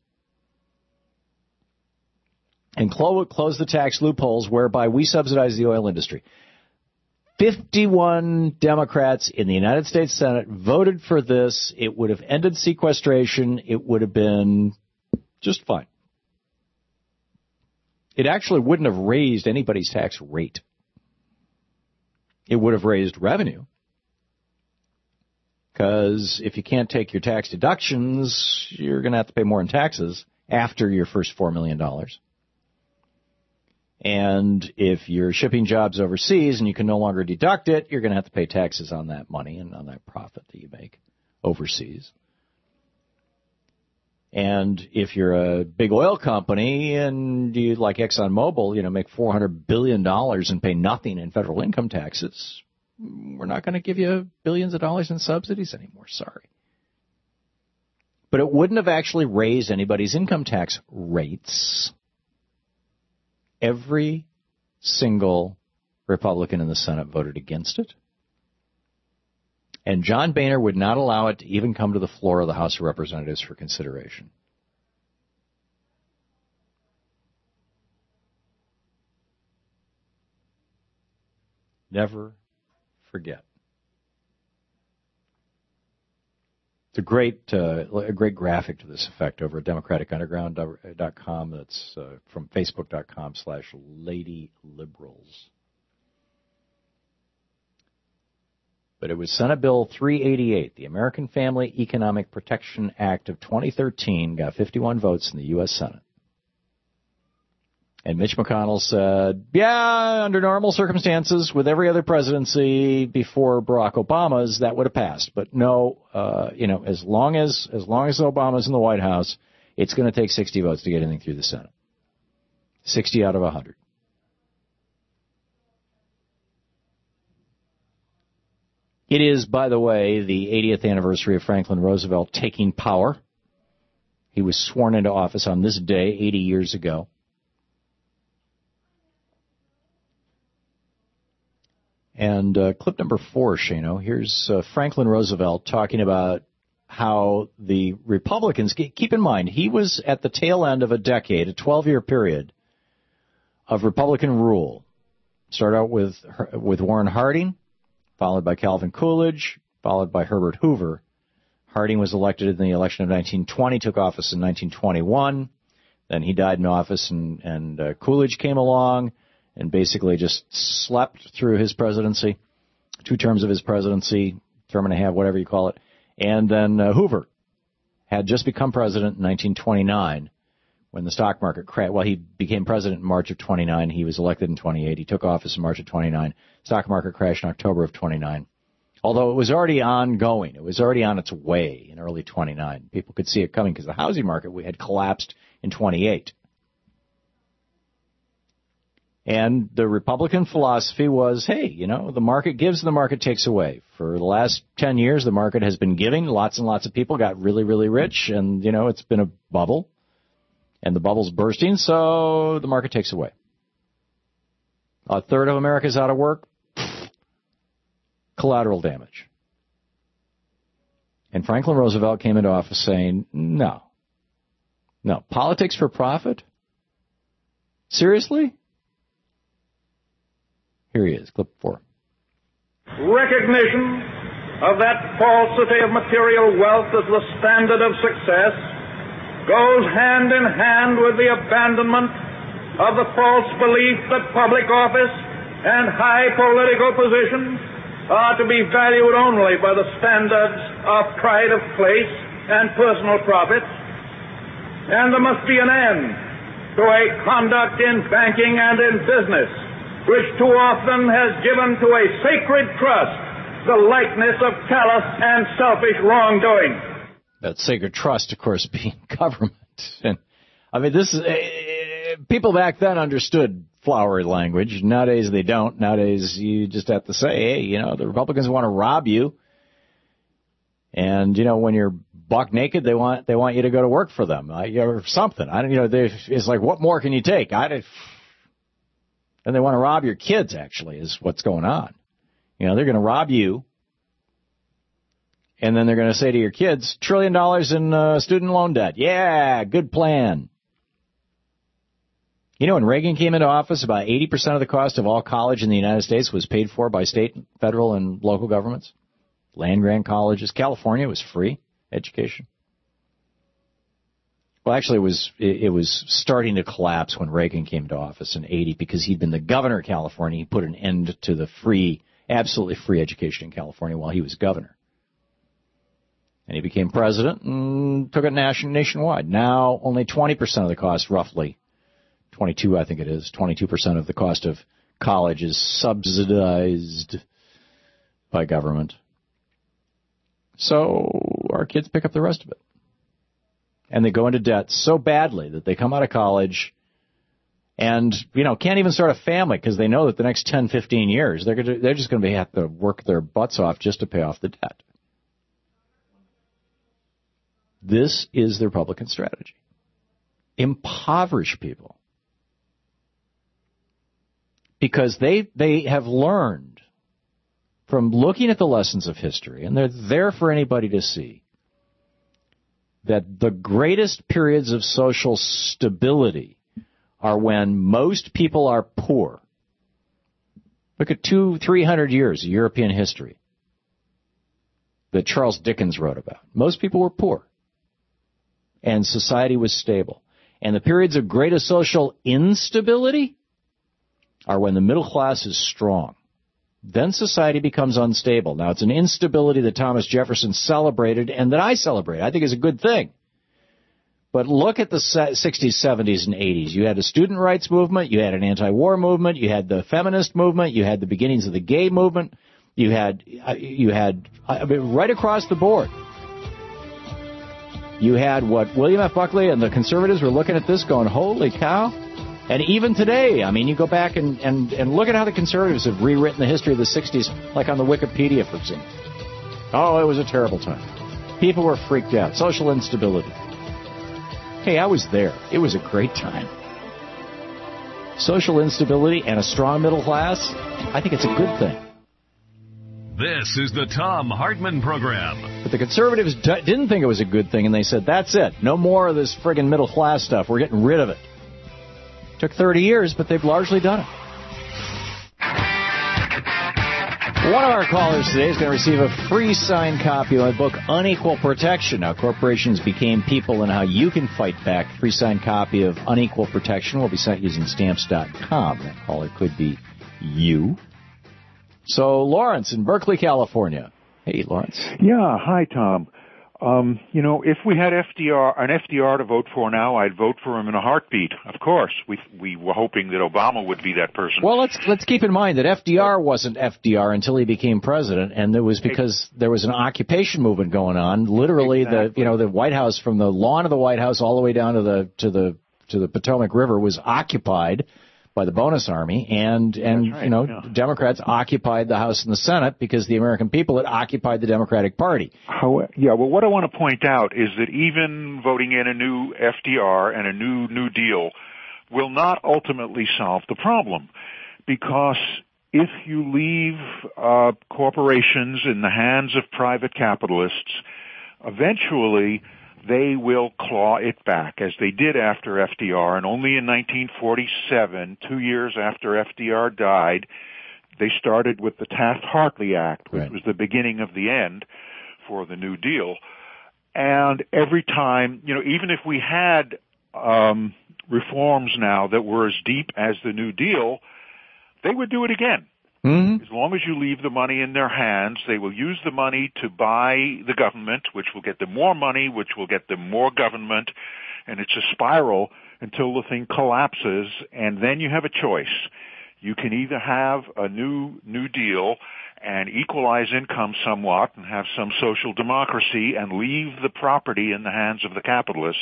And close, close the tax loopholes whereby we subsidize the oil industry. fifty-one Democrats in the United States Senate voted for this. It would have ended sequestration. It would have been just fine. It actually wouldn't have raised anybody's tax rate. It would have raised revenue. Because if you can't take your tax deductions, you're going to have to pay more in taxes after your first four million dollars. And if you're shipping jobs overseas and you can no longer deduct it, you're going to have to pay taxes on that money and on that profit that you make overseas. And if you're a big oil company and you, like ExxonMobil, you know, make four hundred billion dollars and pay nothing in federal income taxes, we're not going to give you billions of dollars in subsidies anymore. Sorry. But it wouldn't have actually raised anybody's income tax rates. Every single Republican in the Senate voted against it. And John Boehner would not allow it to even come to the floor of the House of Representatives for consideration. Never forget. It's a great, uh, a great graphic to this effect over at democratic underground dot com. That's uh, from facebook dot com slash lady liberals. But it was Senate Bill three eighty-eight, the American Family Economic Protection Act of twenty thirteen, got fifty-one votes in the U S Senate. And Mitch McConnell said, yeah, under normal circumstances, with every other presidency before Barack Obama's, that would have passed. But no, uh, you know, as long as as long as Obama's in the White House, it's going to take sixty votes to get anything through the Senate. sixty out of one hundred. It is, by the way, the eightieth anniversary of Franklin Roosevelt taking power. He was sworn into office on this day eighty years ago. And uh, clip number four, Shano, here's uh, Franklin Roosevelt talking about how the Republicans, keep in mind, he was at the tail end of a decade, a twelve-year period of Republican rule. Started out with with Warren Harding, followed by Calvin Coolidge, followed by Herbert Hoover. Harding was elected in the election of nineteen twenty, took office in nineteen twenty-one. Then he died in office, and, and uh, Coolidge came along and basically just slept through his presidency, two terms of his presidency, term and a half, whatever you call it. And then uh, Hoover had just become president in nineteen twenty-nine when the stock market crashed. Well, he became president in March of twenty-nine. He was elected in twenty-eight. He took office in March of twenty-nine. Stock market crashed in October of twenty-nine. Although it was already ongoing. It was already on its way in early twenty-nine. People could see it coming because the housing market we had collapsed in twenty-eight. And the Republican philosophy was, hey, you know, the market gives, the market takes away. For the last ten years, the market has been giving. Lots and lots of people got really, really rich, and, you know, it's been a bubble. And the bubble's bursting, so the market takes away. A third of America's out of work. Pfft, collateral damage. And Franklin Roosevelt came into office saying, no. No. Politics for profit? Seriously? Here he is, clip four.
Recognition of that falsity of material wealth as the standard of success goes hand in hand with the abandonment of the false belief that public office and high political positions are to be valued only by the standards of pride of place and personal profit. And there must be an end to a conduct in banking and in business which too often has given to a sacred trust the likeness of callous and selfish wrongdoing.
That sacred trust, of course, being government. And I mean, this is uh, people back then understood flowery language. Nowadays they don't. Nowadays you just have to say, hey, you know, the Republicans want to rob you, and you know, when you're buck naked, they want they want you to go to work for them, uh, or something. I don't, you know, they, it's like, what more can you take? I. And they want to rob your kids, actually, is what's going on. You know, they're going to rob you, and then they're going to say to your kids, trillion dollars in uh, student loan debt. Yeah, good plan. You know, when Reagan came into office, about eighty percent of the cost of all college in the United States was paid for by state, federal, and local governments. Land-grant colleges. California was free education. Well, actually, it was it was starting to collapse when Reagan came to office in eighty because he'd been the governor of California. He put an end to the free, absolutely free education in California while he was governor. And he became president and took it nation, nationwide. Now, only twenty percent of the cost, roughly, twenty-two, I think it is, twenty-two percent of the cost of college is subsidized by government. So our kids pick up the rest of it. And they go into debt so badly that they come out of college and, you know, can't even start a family because they know that the next ten, fifteen years, they're gonna, they're just going to have to work their butts off just to pay off the debt. This is the Republican strategy. Impoverish people. Because they, they have learned from looking at the lessons of history, and they're there for anybody to see, that the greatest periods of social stability are when most people are poor. Look at two, three hundred years of European history that Charles Dickens wrote about. Most people were poor, and society was stable. And the periods of greatest social instability are when the middle class is strong. Then society becomes unstable. Now, it's an instability that Thomas Jefferson celebrated and that I celebrate. I think is a good thing. But look at the sixties, seventies, and eighties. You had a student rights movement. You had an anti-war movement. You had the feminist movement. You had the beginnings of the gay movement. You had, you had I mean, right across the board. You had what William F. Buckley and the conservatives were looking at this going, holy cow. And even today, I mean, you go back and, and, and look at how the conservatives have rewritten the history of the sixties, like on the Wikipedia, for example. Oh, it was a terrible time. People were freaked out. Social instability. Hey, I was there. It was a great time. Social instability and a strong middle class, I think it's a good thing.
This is the Thom Hartmann Program.
But the conservatives d- didn't think it was a good thing, and they said, that's it. No more of this friggin' middle class stuff. We're getting rid of it. Took thirty years, but they've largely done it. One of our callers today is going to receive a free signed copy of my book, Unequal Protection, How Corporations Became People and How You Can Fight Back. Free signed copy of Unequal Protection will be sent using stamps dot com. That caller could be you. So, Lawrence in Berkeley, California. Hey, Lawrence.
Yeah, hi, Tom. Um, you know, if we had F D R, an F D R to vote for now, I'd vote for him in a heartbeat. Of course, we we were hoping that Obama would be that person.
Well, let's let's keep in mind that F D R wasn't F D R until he became president, and it was because there was an occupation movement going on. Literally, exactly. the you know the White House, from the lawn of the White House all the way down to the to the to the Potomac River, was occupied by the Bonus Army, and, and right, you know, yeah. Democrats occupied the House and the Senate because the American people had occupied the Democratic Party.
How, yeah, well, what I want to point out is that even voting in a new F D R and a new New Deal will not ultimately solve the problem, because if you leave uh, corporations in the hands of private capitalists, eventually they will claw it back, as they did after F D R. And only in nineteen forty-seven, two years after F D R died, they started with the Taft-Hartley Act, which right. was the beginning of the end for the New Deal. And every time, you know, even if we had um, reforms now that were as deep as the New Deal, they would do it again.
Mm-hmm.
As long as you leave the money in their hands, they will use the money to buy the government, which will get them more money, which will get them more government, and it's a spiral until the thing collapses, and then you have a choice. You can either have a new New Deal and equalize income somewhat and have some social democracy and leave the property in the hands of the capitalists,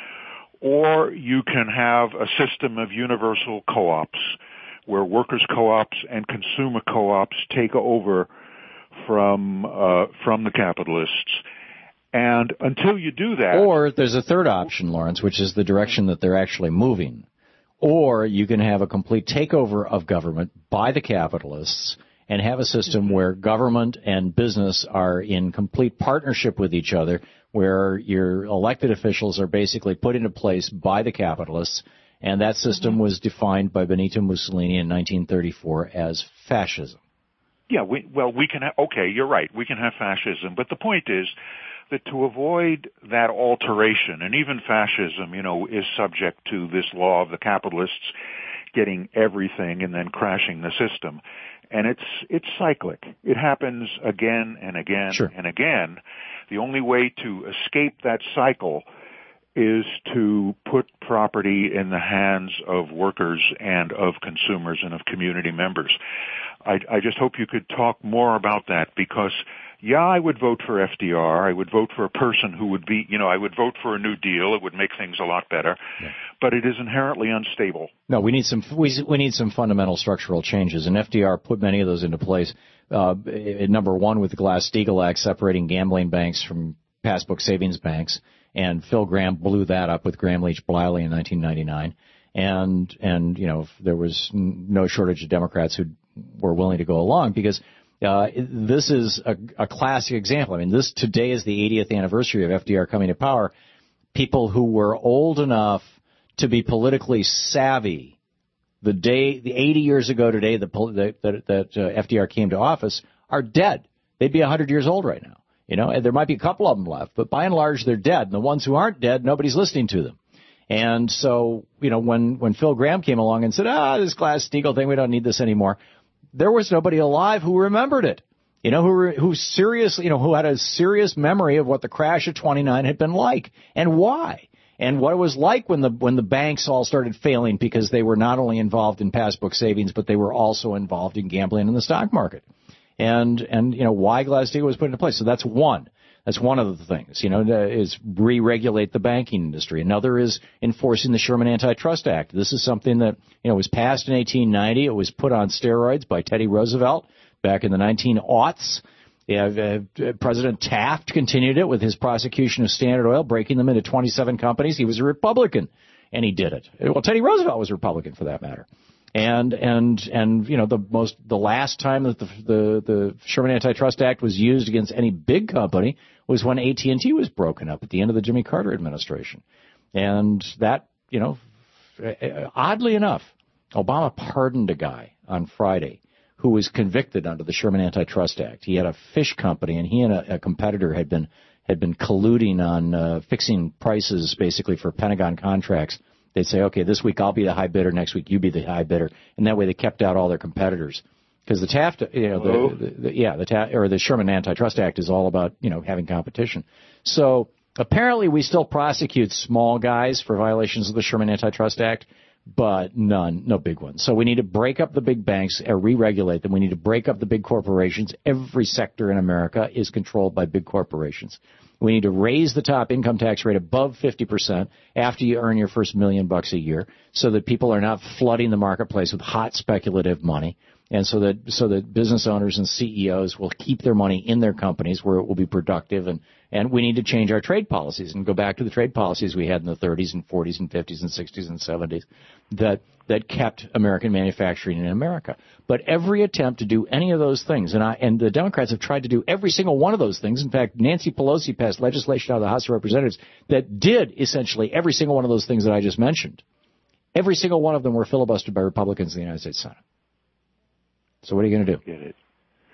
or you can have a system of universal co-ops, where workers' co-ops and consumer co-ops take over from uh, from the capitalists. And until you do that...
Or there's a third option, Lawrence, which is the direction that they're actually moving. Or you can have a complete takeover of government by the capitalists and have a system where government and business are in complete partnership with each other, where your elected officials are basically put into place by the capitalists. And that system mm-hmm. was defined by Benito Mussolini in nineteen thirty-four as fascism.
Yeah, we, well, we can have, okay, you're right, we can have fascism. But the point is that to avoid that alteration, and even fascism, you know, is subject to this law of the capitalists getting everything and then crashing the system. And it's, it's cyclic. It happens again and again
sure.
and again. The only way to escape that cycle is to put property in the hands of workers and of consumers and of community members. I, I just hope you could talk more about that, because, yeah, I would vote for F D R. I would vote for a person who would be, you know, I would vote for a New Deal. It would make things a lot better. Yeah. But it is inherently unstable.
No, we need some we, we need some fundamental structural changes, and F D R put many of those into place. Uh, number one, with the Glass-Steagall Act separating gambling banks from passbook savings banks, and Phil Gramm blew that up with Graham Leach Bliley in nineteen ninety-nine. And and you know, there was no shortage of Democrats who were willing to go along, because uh, this is a, a classic example. I mean, this today is the eightieth anniversary of F D R coming to power. People who were old enough to be politically savvy the day, the eighty years ago today that that, that uh, F D R came to office are dead. They'd be one hundred years old right now. You know, and there might be a couple of them left, but by and large they're dead. And the ones who aren't dead, nobody's listening to them. And so, you know, when when Phil Gramm came along and said, ah, this Glass-Steagall thing, we don't need this anymore, there was nobody alive who remembered it. You know, who who seriously, you know, who had a serious memory of what the crash of twenty-nine had been like and why. And what it was like when the when the banks all started failing, because they were not only involved in passbook savings, but they were also involved in gambling in the stock market. And, and you know, why Glass-Steagall was put into place. So that's one. That's one of the things, you know, is re-regulate the banking industry. Another is enforcing the Sherman Antitrust Act. This is something that, you know, was passed in eighteen ninety. It was put on steroids by Teddy Roosevelt back in the nineteen aughts. Yeah, uh, President Taft continued it with his prosecution of Standard Oil, breaking them into twenty-seven companies. He was a Republican, and he did it. Well, Teddy Roosevelt was a Republican, for that matter. And and and you know, the most the last time that the the, the Sherman Antitrust Act was used against any big company was when A T and T was broken up at the end of the Jimmy Carter administration. And that, you know, oddly enough, Obama pardoned a guy on Friday who was convicted under the Sherman Antitrust Act. He had a fish company, and he and a, a competitor had been had been colluding on uh, fixing prices basically for Pentagon contracts. They'd say, okay, this week I'll be the high bidder, next week you be the high bidder, and that way they kept out all their competitors. Because the Taft, you know, the, the, the, yeah, the Taft, or the Sherman Antitrust Act is all about, you know, having competition. So apparently we still prosecute small guys for violations of the Sherman Antitrust Act, but none, no big ones. So we need to break up the big banks or re-regulate them. We need to break up the big corporations. Every sector in America is controlled by big corporations. We need to raise the top income tax rate above fifty percent after you earn your first million bucks a year, so that people are not flooding the marketplace with hot speculative money, and so that so that business owners and C E Os will keep their money in their companies where it will be productive. And, and we need to change our trade policies and go back to the trade policies we had in the thirties and forties and fifties and sixties and seventies that that kept American manufacturing in America. But every attempt to do any of those things, and I and the Democrats have tried to do every single one of those things. In fact, Nancy Pelosi passed legislation out of the House of Representatives that did essentially every single one of those things that I just mentioned. Every single one of them were filibustered by Republicans in the United States Senate. So what are you going to do?
Get it?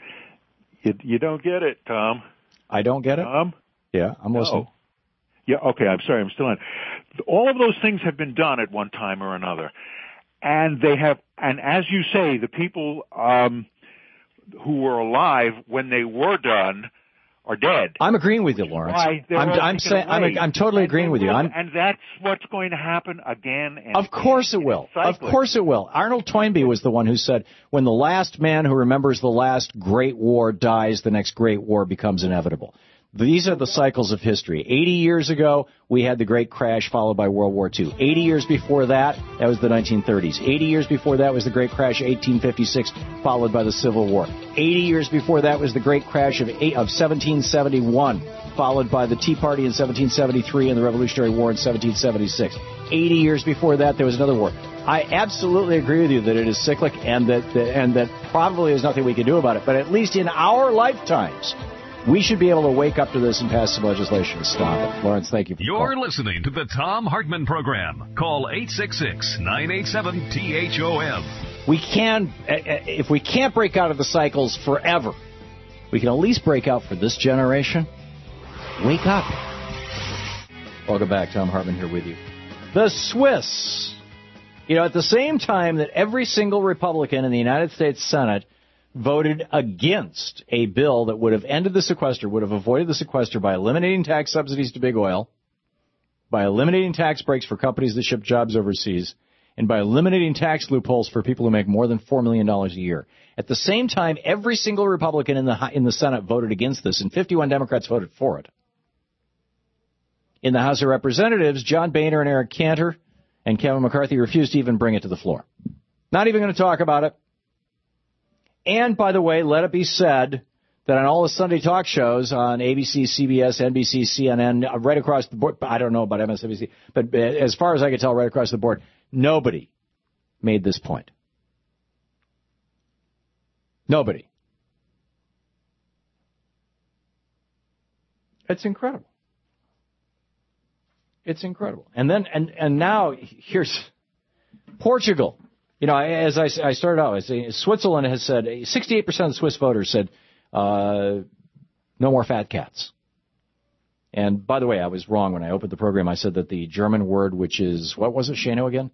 You, you don't get it, Tom.
I don't get it?
Tom?
Yeah, I'm
no.
listening.
Yeah, okay, I'm sorry, I'm still on. All of those things have been done at one time or another. And they have, and as you say, the people um, who were alive when they were done are dead.
I'm agreeing with you, Lawrence. I'm, I'm saying, I'm, I'm totally agreeing with you. I'm,
and that's what's going to happen again and
Of course it will. Of course it will. Arnold Toynbee was the one who said, when the last man who remembers the last great war dies, the next great war becomes inevitable. These are the cycles of history. eighty years ago, we had the Great Crash followed by World War Two. eighty years before that, that was the nineteen thirties. eighty years before that was the Great Crash of eighteen fifty-six, followed by the Civil War. eighty years before that was the Great Crash of, eight, of seventeen seventy-one, followed by the Tea Party in seventeen seventy-three and the Revolutionary War in seventeen seventy-six. eighty years before that, there was another war. I absolutely agree with you that it is cyclic and that, that and that probably there's nothing we can do about it. But at least in our lifetimes, we should be able to wake up to this and pass some legislation to stop it. Lawrence, thank you for
You're
calling.
listening to the Tom Hartman Program. Call eight six six, nine eight seven, T H O M.
We can, if we can't break out of the cycles forever, we can at least break out for this generation. Wake up. Welcome back. Tom Hartman here with you. The Swiss. You know, at the same time that every single Republican in the United States Senate voted against a bill that would have ended the sequester, would have avoided the sequester by eliminating tax subsidies to big oil, by eliminating tax breaks for companies that ship jobs overseas and by eliminating tax loopholes for people who make more than four million dollars a year. At the same time, every single Republican in the in the Senate voted against this, and fifty-one Democrats voted for it. In the House of Representatives, John Boehner and Eric Cantor and Kevin McCarthy refused to even bring it to the floor. Not even going to talk about it. And, by the way, let it be said that on all the Sunday talk shows on A B C, C B S, N B C, C N N, right across the board, I don't know about M S N B C, but as far as I can tell, right across the board, nobody made this point. Nobody. It's incredible. It's incredible. And then, and, and now, here's Portugal. You know, as I, I started out, I say Switzerland has said, sixty-eight percent of the Swiss voters said, uh, no more fat cats. And by the way, I was wrong when I opened the program. I said that the German word, which is, what was it, Shano, again?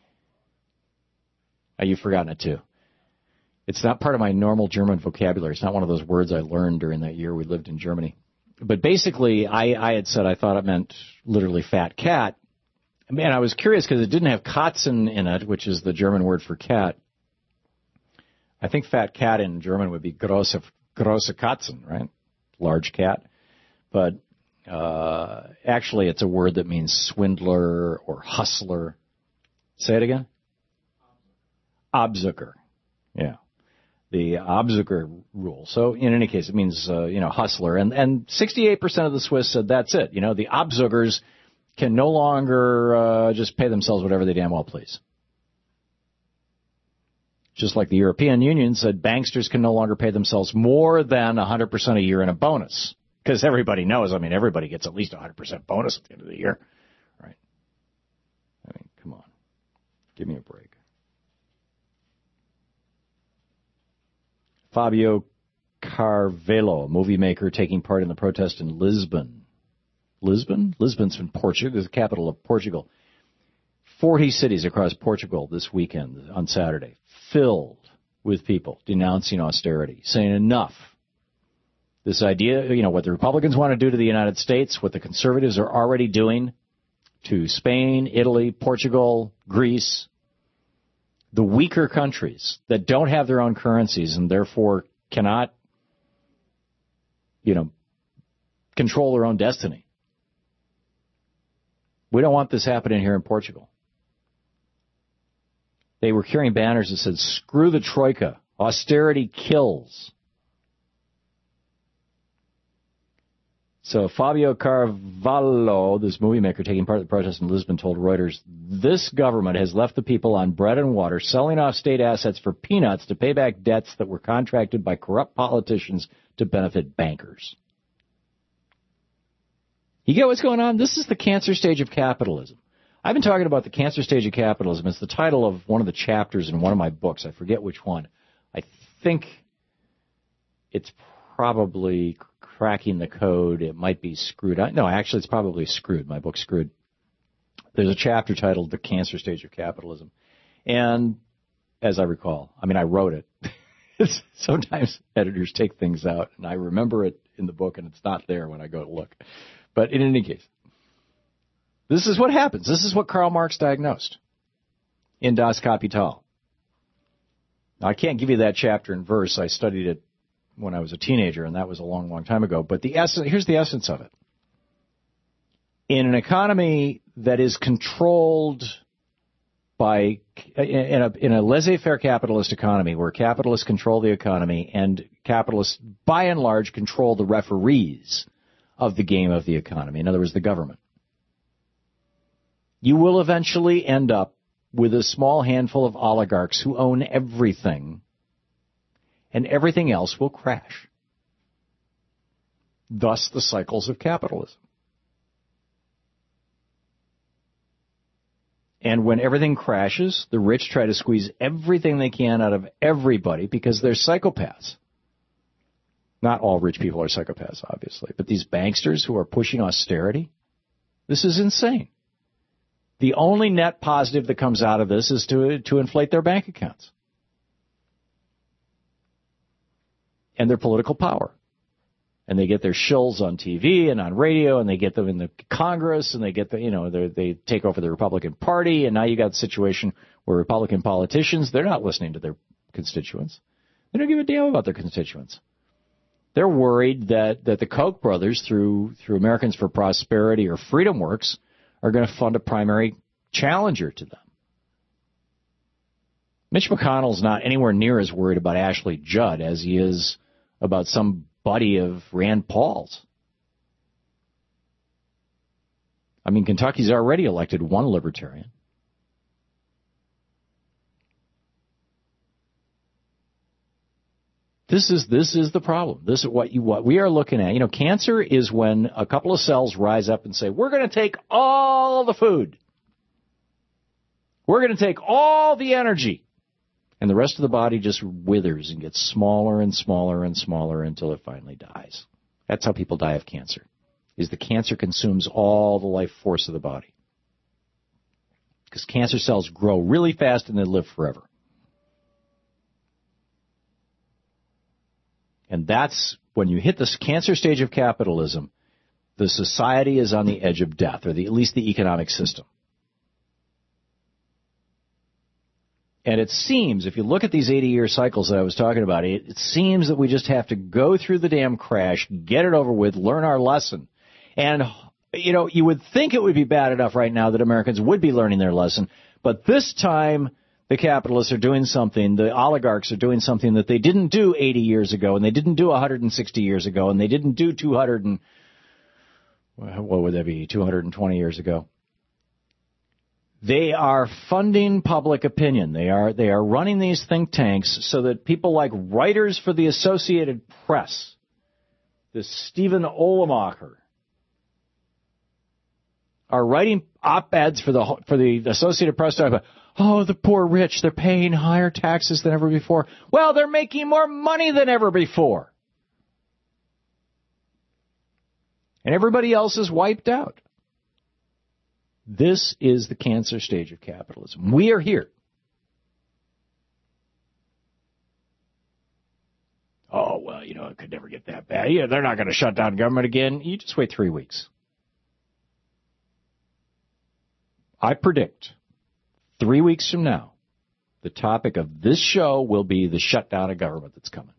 Oh, you've forgotten it too. It's not part of my normal German vocabulary. It's not one of those words I learned during that year we lived in Germany. But basically, I, I had said I thought it meant literally fat cat. Man, I was curious because it didn't have Katzen in it, which is the German word for cat. I think fat cat in German would be grosse, grosse Katzen, right? Large cat. But uh, actually, it's a word that means swindler or hustler. Say it again? Abzucker. Yeah. The Abzucker rule. So in any case, it means, uh, you know, hustler. And, and sixty-eight percent of the Swiss said that's it. You know, the Abzuckers can no longer uh, just pay themselves whatever they damn well please. Just like the European Union said banksters can no longer pay themselves more than one hundred percent a year in a bonus. Because everybody knows, I mean, everybody gets at least a one hundred percent bonus at the end of the year. Right? I mean, come on. Give me a break. Fabio Carvalho, a movie maker taking part in the protest in Lisbon. Lisbon? Lisbon's in Portugal, the capital of Portugal. Forty cities across Portugal this weekend, on Saturday, filled with people denouncing austerity, saying enough. This idea, you know, what the Republicans want to do to the United States, what the conservatives are already doing to Spain, Italy, Portugal, Greece, the weaker countries that don't have their own currencies and therefore cannot, you know, control their own destiny. We don't want this happening here in Portugal. They were carrying banners that said, screw the Troika, austerity kills. So Fabio Carvalho, this movie maker taking part in the protest in Lisbon, told Reuters, this government has left the people on bread and water, selling off state assets for peanuts to pay back debts that were contracted by corrupt politicians to benefit bankers. You get what's going on? This is the cancer stage of capitalism. I've been talking about the cancer stage of capitalism. It's the title of one of the chapters in one of my books. I forget which one. I think it's probably Cracking the Code. It might be Screwed. No, actually, it's probably Screwed. My book's Screwed. There's a chapter titled The Cancer Stage of Capitalism. And as I recall, I mean, I wrote it. Sometimes editors take things out, and I remember it in the book, and it's not there when I go to look. But in any case, this is what happens. This is what Karl Marx diagnosed in Das Kapital. Now, I can't give you that chapter and verse. I studied it when I was a teenager, and that was a long, long time ago. But the essence, here's the essence of it. In an economy that is controlled by, in a, in a laissez-faire capitalist economy where capitalists control the economy and capitalists, by and large, control the referees of the game of the economy, in other words, the government, you will eventually end up with a small handful of oligarchs who own everything, and everything else will crash. Thus, the cycles of capitalism. And when everything crashes, the rich try to squeeze everything they can out of everybody because they're psychopaths. Not all rich people are psychopaths, obviously, but these banksters who are pushing austerity, this is insane. The only net positive that comes out of this is to, to inflate their bank accounts and their political power. And they get their shills on T V and on radio, and they get them in the Congress, and they get the, you know, they take over the Republican Party, and now you got the situation where Republican politicians, they're not listening to their constituents. They don't give a damn about their constituents. They're worried that, that the Koch brothers, through through Americans for Prosperity or Freedom Works, are going to fund a primary challenger to them. Mitch McConnell's not anywhere near as worried about Ashley Judd as he is about some buddy of Rand Paul's. I mean, Kentucky's already elected one libertarian. This is this is the problem. This is what you what we are looking at. You know, cancer is when a couple of cells rise up and say, "We're going to take all the food. We're going to take all the energy." And the rest of the body just withers and gets smaller and smaller and smaller until it finally dies. That's how people die of cancer, is the cancer consumes all the life force of the body. Because cancer cells grow really fast and they live forever. And that's when you hit this cancer stage of capitalism, the society is on the edge of death, or the, at least the economic system. And it seems, if you look at these eighty-year cycles that I was talking about, it, it seems that we just have to go through the damn crash, get it over with, learn our lesson. And, you know, you would think it would be bad enough right now that Americans would be learning their lesson, but this time the capitalists are doing something, the oligarchs are doing something that they didn't do eighty years ago, and they didn't do one hundred sixty years ago, and they didn't do two hundred and, what would that be, two hundred twenty years ago. They are funding public opinion. They are they are running these think tanks so that people like writers for the Associated Press, this Stephen Olemacher, are writing op-eds for the for the Associated Press talking about, oh, the poor rich, they're paying higher taxes than ever before. Well, they're making more money than ever before. And everybody else is wiped out. This is the cancer stage of capitalism. We are here. Oh, well, you know, it could never get that bad. Yeah, they're not going to shut down government again. You just wait three weeks. I predict three weeks from now, the topic of this show will be the shutdown of government that's coming.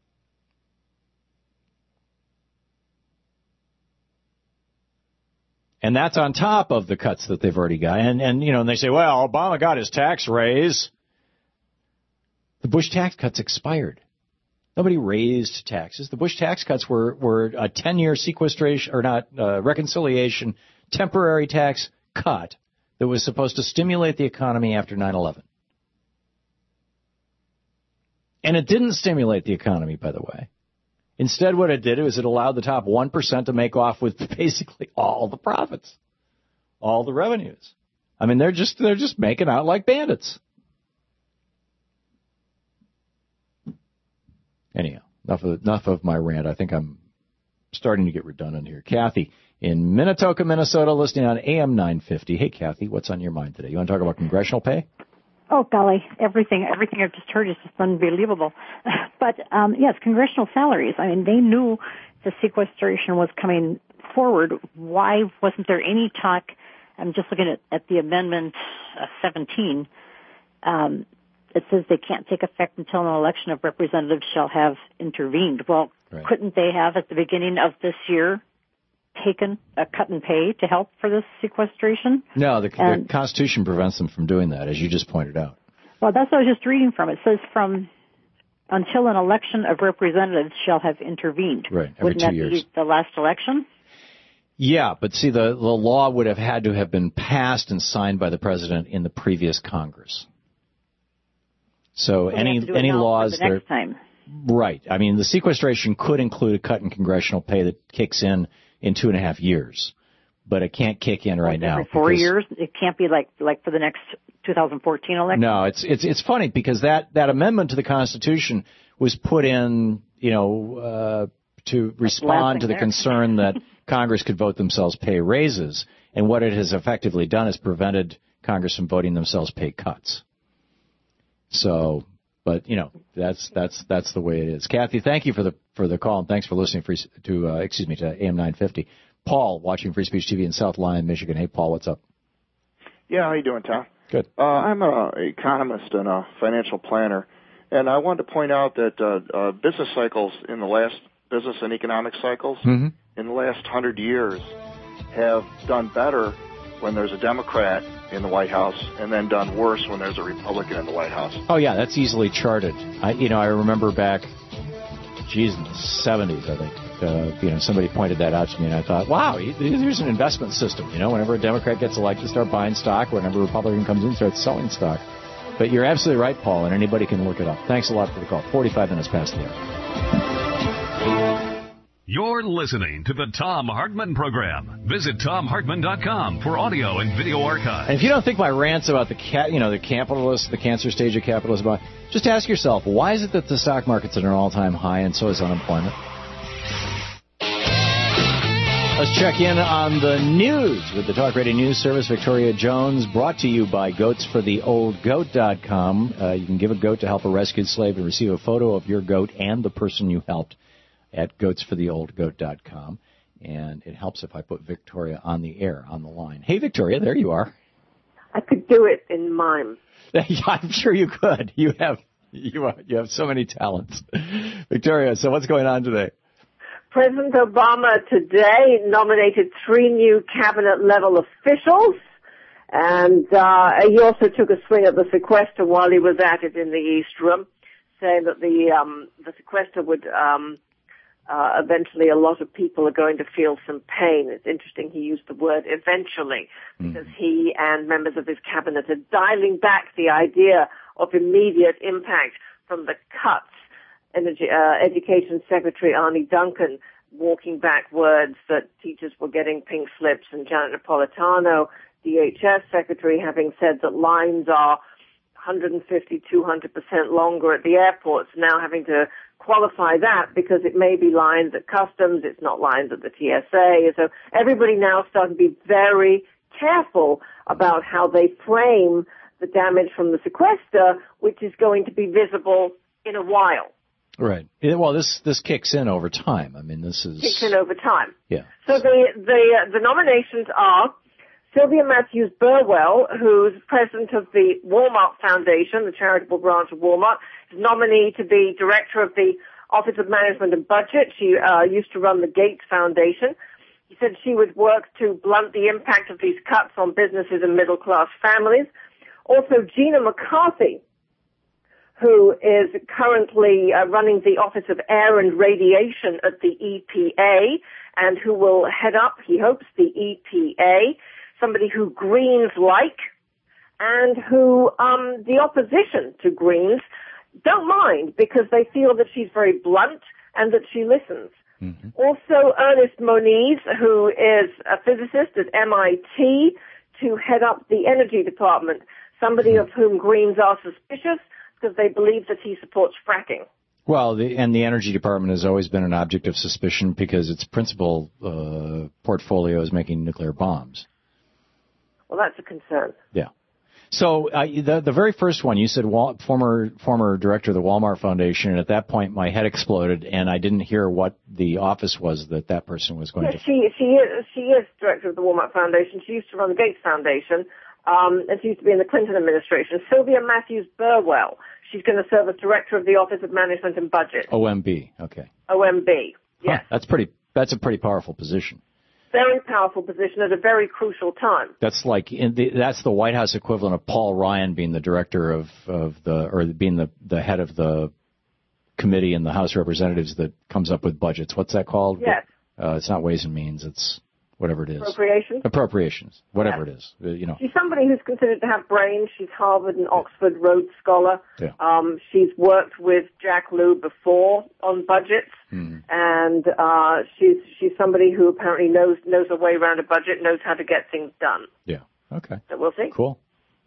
And that's on top of the cuts that they've already got. And, and you know, and they say, well, Obama got his tax raise. The Bush tax cuts expired. Nobody raised taxes. The Bush tax cuts were, were a ten-year sequestration, or not, uh, reconciliation, temporary tax cut that was supposed to stimulate the economy after nine eleven. And it didn't stimulate the economy, by the way. Instead, what it did was it allowed the top one percent to make off with basically all the profits, all the revenues. I mean, they're just they're just making out like bandits. Anyhow, enough of, enough of my rant. I think I'm starting to get redundant here. Kathy in Minnetonka, Minnesota, listening on A M nine fifty. Hey, Kathy, what's on your mind today? You want to talk about congressional pay?
Oh, golly, everything everything I've just heard is just unbelievable. But, um, yes, congressional salaries. I mean, they knew the sequestration was coming forward. Why wasn't there any talk? I'm just looking at, at the amendment uh, seventeen. Um, it says they can't take effect until an election of representatives shall have intervened. Well, right. Couldn't they have at the beginning of this year taken a cut in pay to help for this sequestration?
No, the, and, the Constitution prevents them from doing that, as you just pointed out.
Well, that's what I was just reading from. It says from until an election of representatives shall have intervened.
Right, every
Wouldn't
two
that
years.
Be the last election?
Yeah, but see, the, the law would have had to have been passed and signed by the president in the previous Congress. So, so any any laws
the next time.
Right. I mean, the sequestration could include a cut in congressional pay that kicks in in two and a half years, but it can't kick in right now.
Every four years? It can't be like like for the next two thousand fourteen election?
No, it's it's it's funny because that, that amendment to the Constitution was put in, you know, uh, to respond to the
there.
concern that Congress could vote themselves pay raises, and what it has effectively done is prevented Congress from voting themselves pay cuts. So But, you know, that's that's that's the way it is. Kathy, thank you for the for the call, and thanks for listening free, to, uh, excuse me, to A M nine fifty. Paul, watching Free Speech T V in South Lyon, Michigan. Hey, Paul, what's up?
Yeah, how you doing, Tom?
Good.
Uh, I'm an economist and a financial planner, and I wanted to point out that uh, uh, business cycles in the last business and economic cycles
mm-hmm.
in the last hundred years have done better when there's a Democrat in the White House, and then done worse when there's a Republican in the White House.
Oh yeah, that's easily charted. I, you know, I remember back, geez, in the seventies, I think. Uh, you know, somebody pointed that out to me, and I thought, wow, here's an investment system. You know, whenever a Democrat gets elected, start buying stock. Whenever a Republican comes in, start selling stock. But you're absolutely right, Paul, and anybody can look it up. Thanks a lot for the call. forty-five minutes past the hour.
You're listening to the Thom Hartmann Program. Visit Thom Hartmann dot com for audio and video archives.
And if you don't think my rants about the cat, you know, the capitalists, the cancer stage of capitalism, about, just ask yourself, why is it that the stock market's at an all-time high and so is unemployment? Let's check in on the news with the Talk Radio News Service. Victoria Jones, brought to you by goats for the old goat dot com. Uh, you can give a goat to help a rescued slave and receive a photo of your goat and the person you helped at goats for the old goat dot com. And it helps if I put Victoria on the air, on the line. Hey, Victoria, there you are.
I could do it in mime.
I'm sure you could. You have you you have so many talents. Victoria, so what's going on today?
President Obama today nominated three new cabinet-level officials, and uh, he also took a swing at the sequester while he was at it in the East Room, saying that the um, the sequester would um, uh, eventually, a lot of people are going to feel some pain. It's interesting he used the word eventually, because mm. he and members of his cabinet are dialing back the idea of immediate impact from the cuts. Energy, uh, Education Secretary Arne Duncan walking back words that teachers were getting pink slips, and Janet Napolitano, D H S Secretary, having said that lines are one hundred fifty, two hundred percent longer at the airports, now having to qualify that because it may be lines at customs, it's not lines at the T S A. So everybody now starting to be very careful about how they frame the damage from the sequester, which is going to be visible in a while.
Right. Well, this this kicks in over time. I mean, this is
kicks in over time.
Yeah.
So the the uh, the nominations are Sylvia Matthews Burwell, who's president of the Walmart Foundation, the charitable branch of Walmart, is nominee to be director of the Office of Management and Budget. She uh, used to run the Gates Foundation. He said she would work to blunt the impact of these cuts on businesses and middle-class families. Also, Gina McCarthy, who is currently uh, running the Office of Air and Radiation at the E P A, and who will head up, he hopes, the E P A, somebody who Greens like, and who um, the opposition to Greens don't mind because they feel that she's very blunt and that she listens.
Mm-hmm.
Also, Ernest Moniz, who is a physicist at M I T, to head up the Energy Department, somebody mm-hmm. of whom Greens are suspicious, because they believe that he supports fracking.
Well, the, and the Energy Department has always been an object of suspicion because its principal uh, portfolio is making nuclear bombs.
Well, that's a concern.
Yeah. So uh, the the very first one, you said Wal- former former director of the Walmart Foundation, and at that point my head exploded, and I didn't hear what the office was that that person was going
yeah,
to.
She she is she is director of the Walmart Foundation. She used to run the Gates Foundation. Um, and she used to be in the Clinton administration. Sylvia Matthews Burwell. She's going to serve as director of the Office of Management and Budget.
O M B, okay.
O M B, yes.
Huh, that's pretty. That's a pretty powerful position.
Very powerful position at a very crucial time.
That's like in the, that's the White House equivalent of Paul Ryan being the director of, of the or being the, the head of the committee in the House of Representatives that comes up with budgets. What's that called?
Yes.
Uh, it's not Ways and Means. It's whatever it is.
Appropriations?
Appropriations. Whatever
yes.
it is. Uh, you know.
She's somebody who's considered to have brains. She's Harvard and Oxford Rhodes Scholar.
Yeah.
Um, she's worked with Jack Lew before on budgets.
Mm.
And uh, she's she's somebody who apparently knows knows her way around a budget, knows how to get things done.
Yeah. Okay.
So we'll see.
Cool.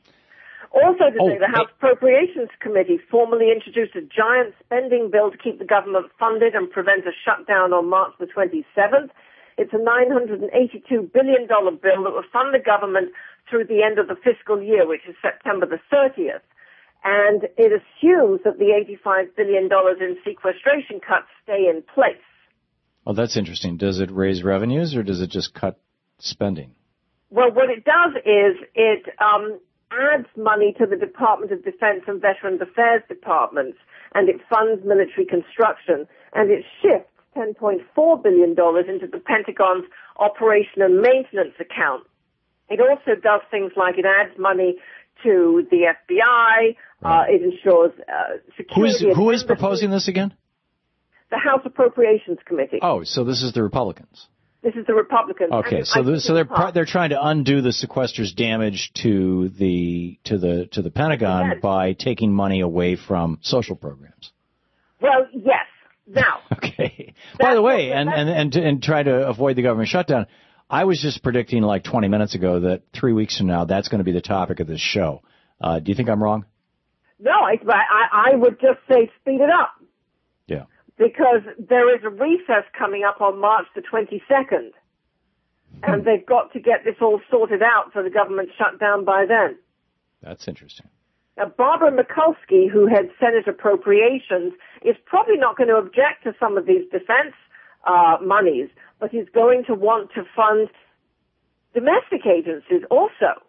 Also today,
oh,
the House
hey.
Appropriations Committee formally introduced a giant spending bill to keep the government funded and prevent a shutdown on March the twenty-seventh. It's a nine hundred eighty-two billion dollars bill that will fund the government through the end of the fiscal year, which is September the thirtieth. and it assumes that the eighty-five billion dollars in sequestration cuts stay in place.
Oh, that's interesting. Does it raise revenues or does it just cut spending?
Well, what it does is it um, adds money to the Department of Defense and Veterans Affairs departments, and it funds military construction, and it shifts ten point four billion dollars into the Pentagon's operation and maintenance account. It also does things like it adds money to the F B I, right. uh, it ensures uh, security.
Who is, who is proposing this again?
The House Appropriations Committee.
Oh, so this is the Republicans.
This is the Republicans.
Okay, so the, so they're pr- they're trying to undo the sequester's damage to the to the to the Pentagon yes. by taking money away from social programs.
Well, yes. Now.
Okay. By the way, and and and to, and try to avoid the government shutdown. I was just predicting like twenty minutes ago that three weeks from now that's going to be the topic of this show. Uh, do you think I'm wrong?
No, I I, I would just say speed it up.
Yeah.
Because there is a recess coming up on March the twenty-second, and they've got to get this all sorted out for the government shut down by then.
That's interesting.
Now, Barbara Mikulski, who heads Senate Appropriations, is probably not going to object to some of these defense uh, monies, but is going to want to fund domestic agencies also.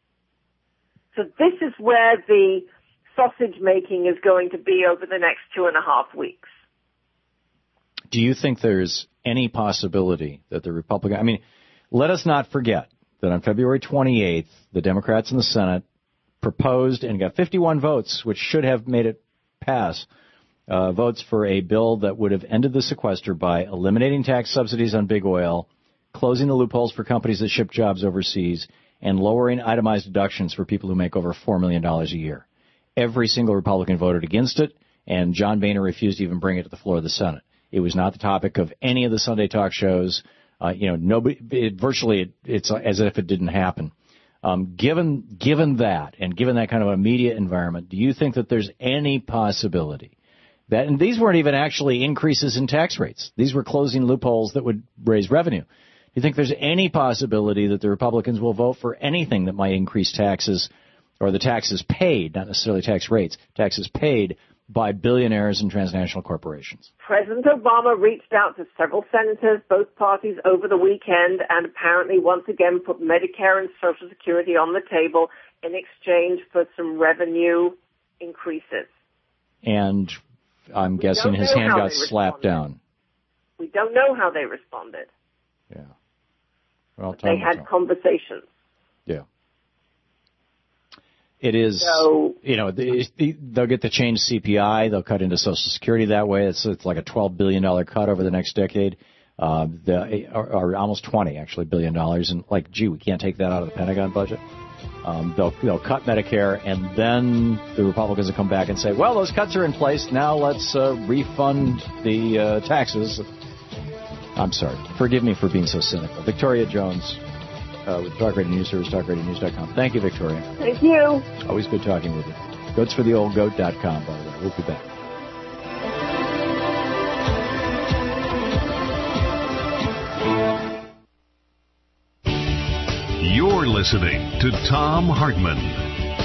So this is where the sausage making is going to be over the next two and a half weeks.
Do you think there's any possibility that the Republican, I mean, let us not forget that on February twenty-eighth, the Democrats in the Senate proposed and got fifty-one votes, which should have made it pass, uh, votes for a bill that would have ended the sequester by eliminating tax subsidies on big oil, closing the loopholes for companies that ship jobs overseas, and lowering itemized deductions for people who make over four million dollars a year. Every single Republican voted against it, and John Boehner refused to even bring it to the floor of the Senate. It was not the topic of any of the Sunday talk shows. Uh, you know, nobody, it, virtually it, it's as if it didn't happen. Um, given given that, and given that kind of a media environment, do you think that there's any possibility that, and these weren't even actually increases in tax rates. These were closing loopholes that would raise revenue. Do you think there's any possibility that the Republicans will vote for anything that might increase taxes, or the taxes paid, not necessarily tax rates, taxes paid by billionaires and transnational corporations?
President Obama reached out to several senators, both parties, over the weekend, and apparently once again put Medicare and Social Security on the table in exchange for some revenue increases.
And I'm
we
guessing his hand got slapped down.
We don't know how they responded.
Yeah. Well,
they had conversations.
Yeah. It is,
so,
you know, they'll get to change C P I. They'll cut into Social Security that way. It's, it's like a twelve billion dollars cut over the next decade, uh, the, or, or almost twenty, actually, billion dollars. And like, gee, we can't take that out of the Pentagon budget. Um, they'll, they'll cut Medicare, and then the Republicans will come back and say, well, those cuts are in place. Now let's uh, refund the uh, taxes. I'm sorry. Forgive me for being so cynical. Victoria Jones. Uh, with Talk Radio News Service, talk radio news dot com. Thank you, Victoria.
Thank you.
Always good talking with you. goats for the old goat dot com, by the way. We'll be back.
You're listening to Thom Hartmann.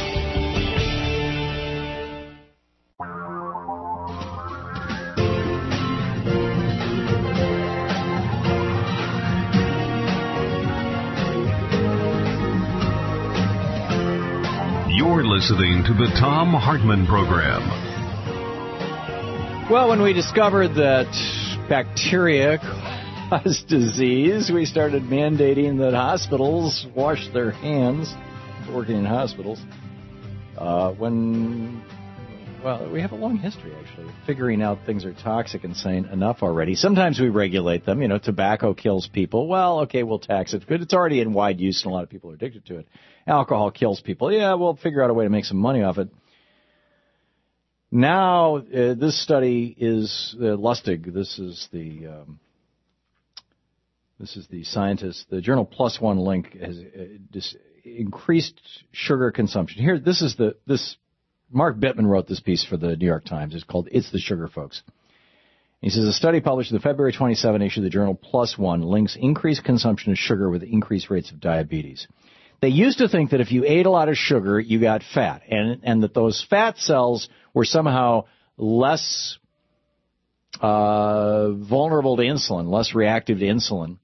You're listening to the Thom Hartmann Program.
Well, when we discovered that bacteria cause disease, we started mandating that hospitals wash their hands, working in hospitals. Uh, when, well, we have a long history, actually, of figuring out things are toxic and saying enough already. Sometimes we regulate them. You know, tobacco kills people. Well, okay, we'll tax it, but it's already in wide use and a lot of people are addicted to it. Alcohol kills people. Yeah, we'll figure out a way to make some money off it. Now, uh, this study is uh, Lustig. This is the um, this is the scientist. The journal Plus One link has uh, dis- increased sugar consumption. Here, this is the this. Mark Bittman wrote this piece for the New York Times. It's called "It's the Sugar Folks." He says a study published in the February twenty-seventh issue of the journal Plus One links increased consumption of sugar with increased rates of diabetes. They used to think that if you ate a lot of sugar, you got fat, and and that those fat cells were somehow less uh, vulnerable to insulin, less reactive to insulin.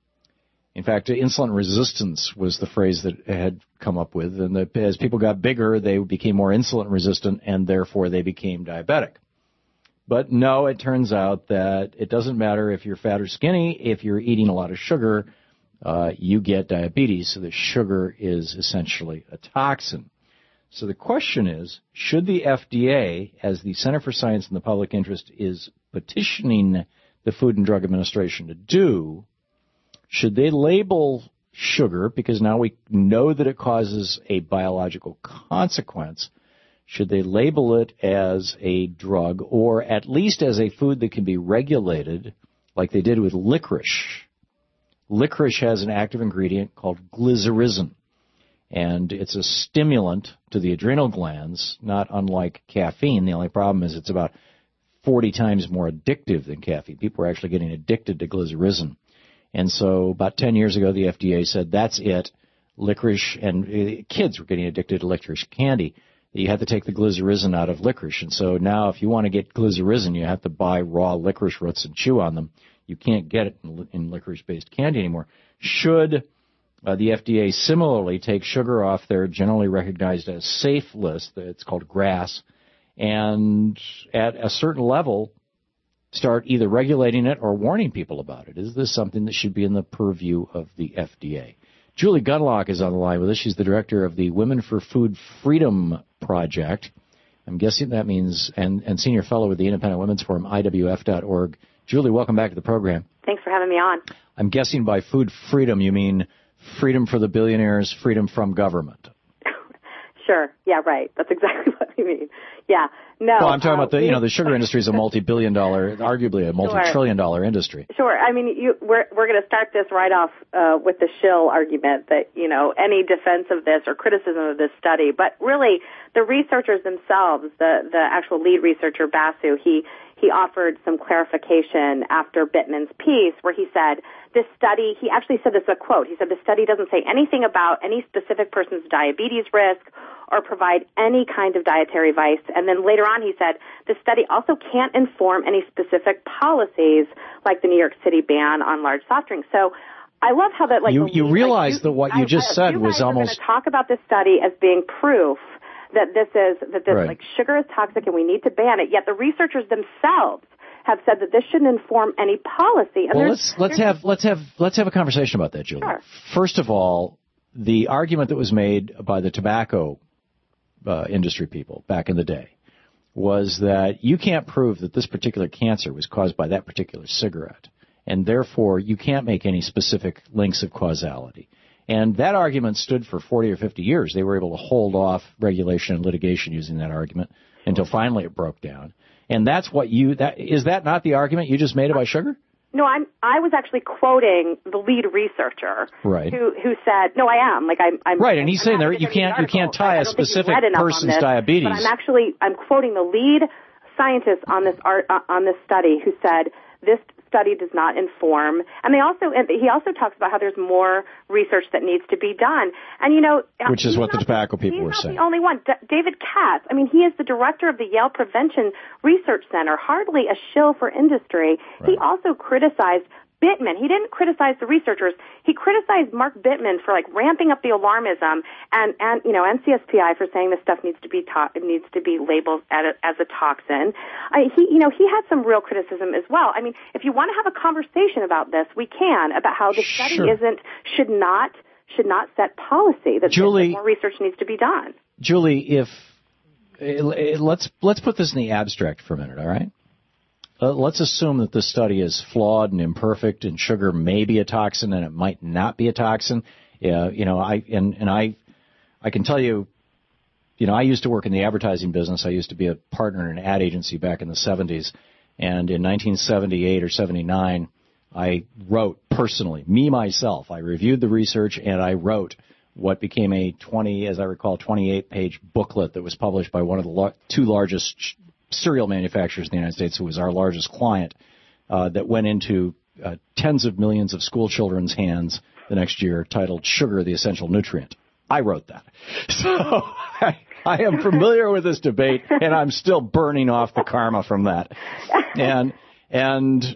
In fact, insulin resistance was the phrase that had come up with, and that as people got bigger, they became more insulin resistant, and therefore they became diabetic. But no, it turns out that it doesn't matter if you're fat or skinny. If you're eating a lot of sugar, uh, you get diabetes. So the sugar is essentially a toxin. So the question is, should the F D A, as the Center for Science and the Public Interest is petitioning the Food and Drug Administration to do, should they label sugar, because now we know that it causes a biological consequence, should they label it as a drug or at least as a food that can be regulated like they did with licorice? Licorice has an active ingredient called glycyrrhizin, and it's a stimulant to the adrenal glands, not unlike caffeine. The only problem is it's about forty times more addictive than caffeine. People are actually getting addicted to glycyrrhizin. And so about ten years ago, the F D A said, that's it. Licorice, and uh, kids were getting addicted to licorice candy. You had to take the glycyrrhizin out of licorice. And so now if you want to get glycyrrhizin, you have to buy raw licorice roots and chew on them. You can't get it in, in licorice-based candy anymore. Should uh, the F D A similarly take sugar off their generally recognized as safe list, it's called GRAS, and at a certain level start either regulating it or warning people about it? Is this something that should be in the purview of the F D A? Julie Gunlock is on the line with us. She's the director of the Women for Food Freedom Project. I'm guessing that means, and, and senior fellow with the Independent Women's Forum, I W F dot org. Julie, welcome back to the program.
Thanks for having me on.
I'm guessing by food freedom you mean freedom for the billionaires, freedom from government.
Sure. Yeah, right. That's exactly what we mean. Yeah. No.
Well, I'm talking
um,
about the, you know, the sugar industry is a multi-billion dollar, arguably a multi-trillion dollar industry.
Sure. I mean, you, we're we're going to start this right off uh, with the shill argument that, you know, any defense of this or criticism of this study, but really the researchers themselves, the the actual lead researcher Basu, he he offered some clarification after Bittman's piece where he said this study, he actually said this a quote, he said the study doesn't say anything about any specific person's diabetes risk or provide any kind of dietary advice. And then later on he said the study also can't inform any specific policies like the New York City ban on large soft drinks. So I love how that, like,
you, you
lead,
realize
like,
that what you
I,
just
I,
said
you
was
guys
almost
are going to talk about this study as being proof that this is that this
right.
like sugar is toxic and we need to ban it. Yet the researchers themselves have said that this shouldn't inform any policy. And
well, let's let's have let's have let's have a conversation about that, Julie.
Sure.
First of all, the argument that was made by the tobacco uh, industry people back in the day was that you can't prove that this particular cancer was caused by that particular cigarette, and therefore you can't make any specific links of causality. And that argument stood for forty or fifty years. They were able to hold off regulation and litigation using that argument until finally it broke down. And that's what you, that, is that not the argument you just made about sugar?
No, I'm, I was actually quoting the lead researcher.
Right.
Who, who said, no, I am. Like, I'm, I'm.
Right, and he's
I'm
saying there, you can't, you can't tie a specific person's diabetes.
But I'm actually, I'm quoting the lead scientist on this art, uh, on this study who said this study does not inform, and they also, and he also talks about how there's more research that needs to be done. And, you know,
which is what the tobacco people were
He's
saying.
not the only one. D- David Katz, I mean, he is the director of the Yale Prevention Research Center, hardly a shill for industry. Right. He also criticized Bittman. He didn't criticize the researchers. He criticized Mark Bittman for, like, ramping up the alarmism and, and you know, N C S P I for saying this stuff needs to be to- needs to be labeled as a, as a toxin. I, he, you know, he had some real criticism as well. I mean, if you want to have a conversation about this, we can, about how the study
sure.
isn't, should not, should not set policy, that,
Julie,
that more research needs to be done.
Julie, if, let's, let's put this in the abstract for a minute, all right? Uh, let's assume that this study is flawed and imperfect, and sugar may be a toxin and it might not be a toxin. Uh, you know, I and, and I, I can tell you, you know, I used to work in the advertising business. I used to be a partner in an ad agency back in the seventies, and in nineteen seventy-eight or seventy-nine, I wrote personally, me myself. I reviewed the research and I wrote what became a twenty, as I recall, twenty-eight page booklet that was published by one of the lo- two largest sh- cereal manufacturers in the United States, who was our largest client, uh, that went into uh, tens of millions of school children's hands the next year, titled Sugar, the Essential Nutrient. I wrote that. So I, I am familiar with this debate, and I'm still burning off the karma from that. And and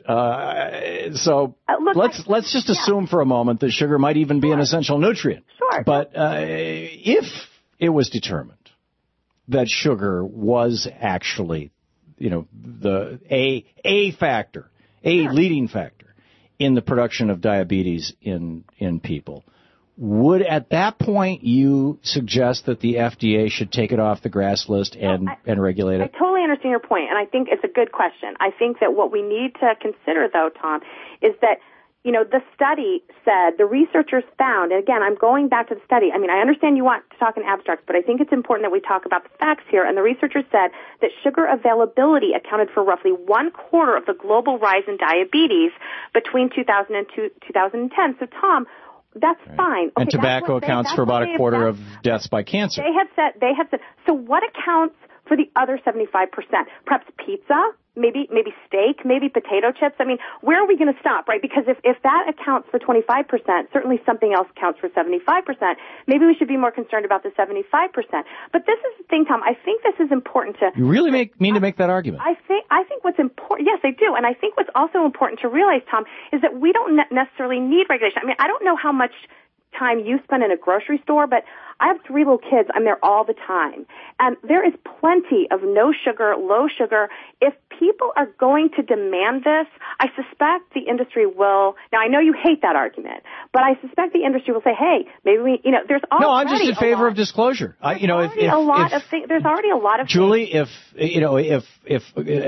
uh, so
uh, look,
let's
I,
let's just
yeah.
assume for a moment that sugar might even be
sure.
an essential nutrient.
Sure.
But uh, if it was determined that sugar was actually, you know, the a a factor, a sure. leading factor in the production of diabetes in in people, would at that point you suggest that the F D A should take it off the GRAS list and,
well, I,
and regulate it?
I totally understand your point, and I think it's a good question. I think that what we need to consider, though, Tom, is that, you know, the study said, the researchers found, and again, I'm going back to the study. I mean, I understand you want to talk in abstracts, but I think it's important that we talk about the facts here. And the researchers said that sugar availability accounted for roughly one quarter of the global rise in diabetes between two thousand and two thousand ten. So, Tom, that's right. fine. Okay,
and tobacco
they,
accounts for about a quarter of deaths by cancer.
They have said, they have said, so what accounts for the other seventy-five percent? Perhaps pizza? Maybe, maybe steak, maybe potato chips. I mean, where are we going to stop, right? Because if, if that accounts for twenty-five percent, certainly something else counts for seventy-five percent. Maybe we should be more concerned about the seventy-five percent. But this is the thing, Tom. I think this is important to...
You really make, mean to make that argument?
I think, I think what's important... Yes, I do. And I think what's also important to realize, Tom, is that we don't ne- necessarily need regulation. I mean, I don't know how much time you spend in a grocery store, but I have three little kids. I'm there all the time. And there is plenty of no sugar, low sugar. If people are going to demand this, I suspect the industry will. Now, I know you hate that argument, but I suspect the industry will say, hey, maybe we, you know, there's already
No, I'm just in favor of disclosure. I, you know, if, if,
a lot
if,
of things, there's already a lot of
Julie,
things.
if, you know, if, if,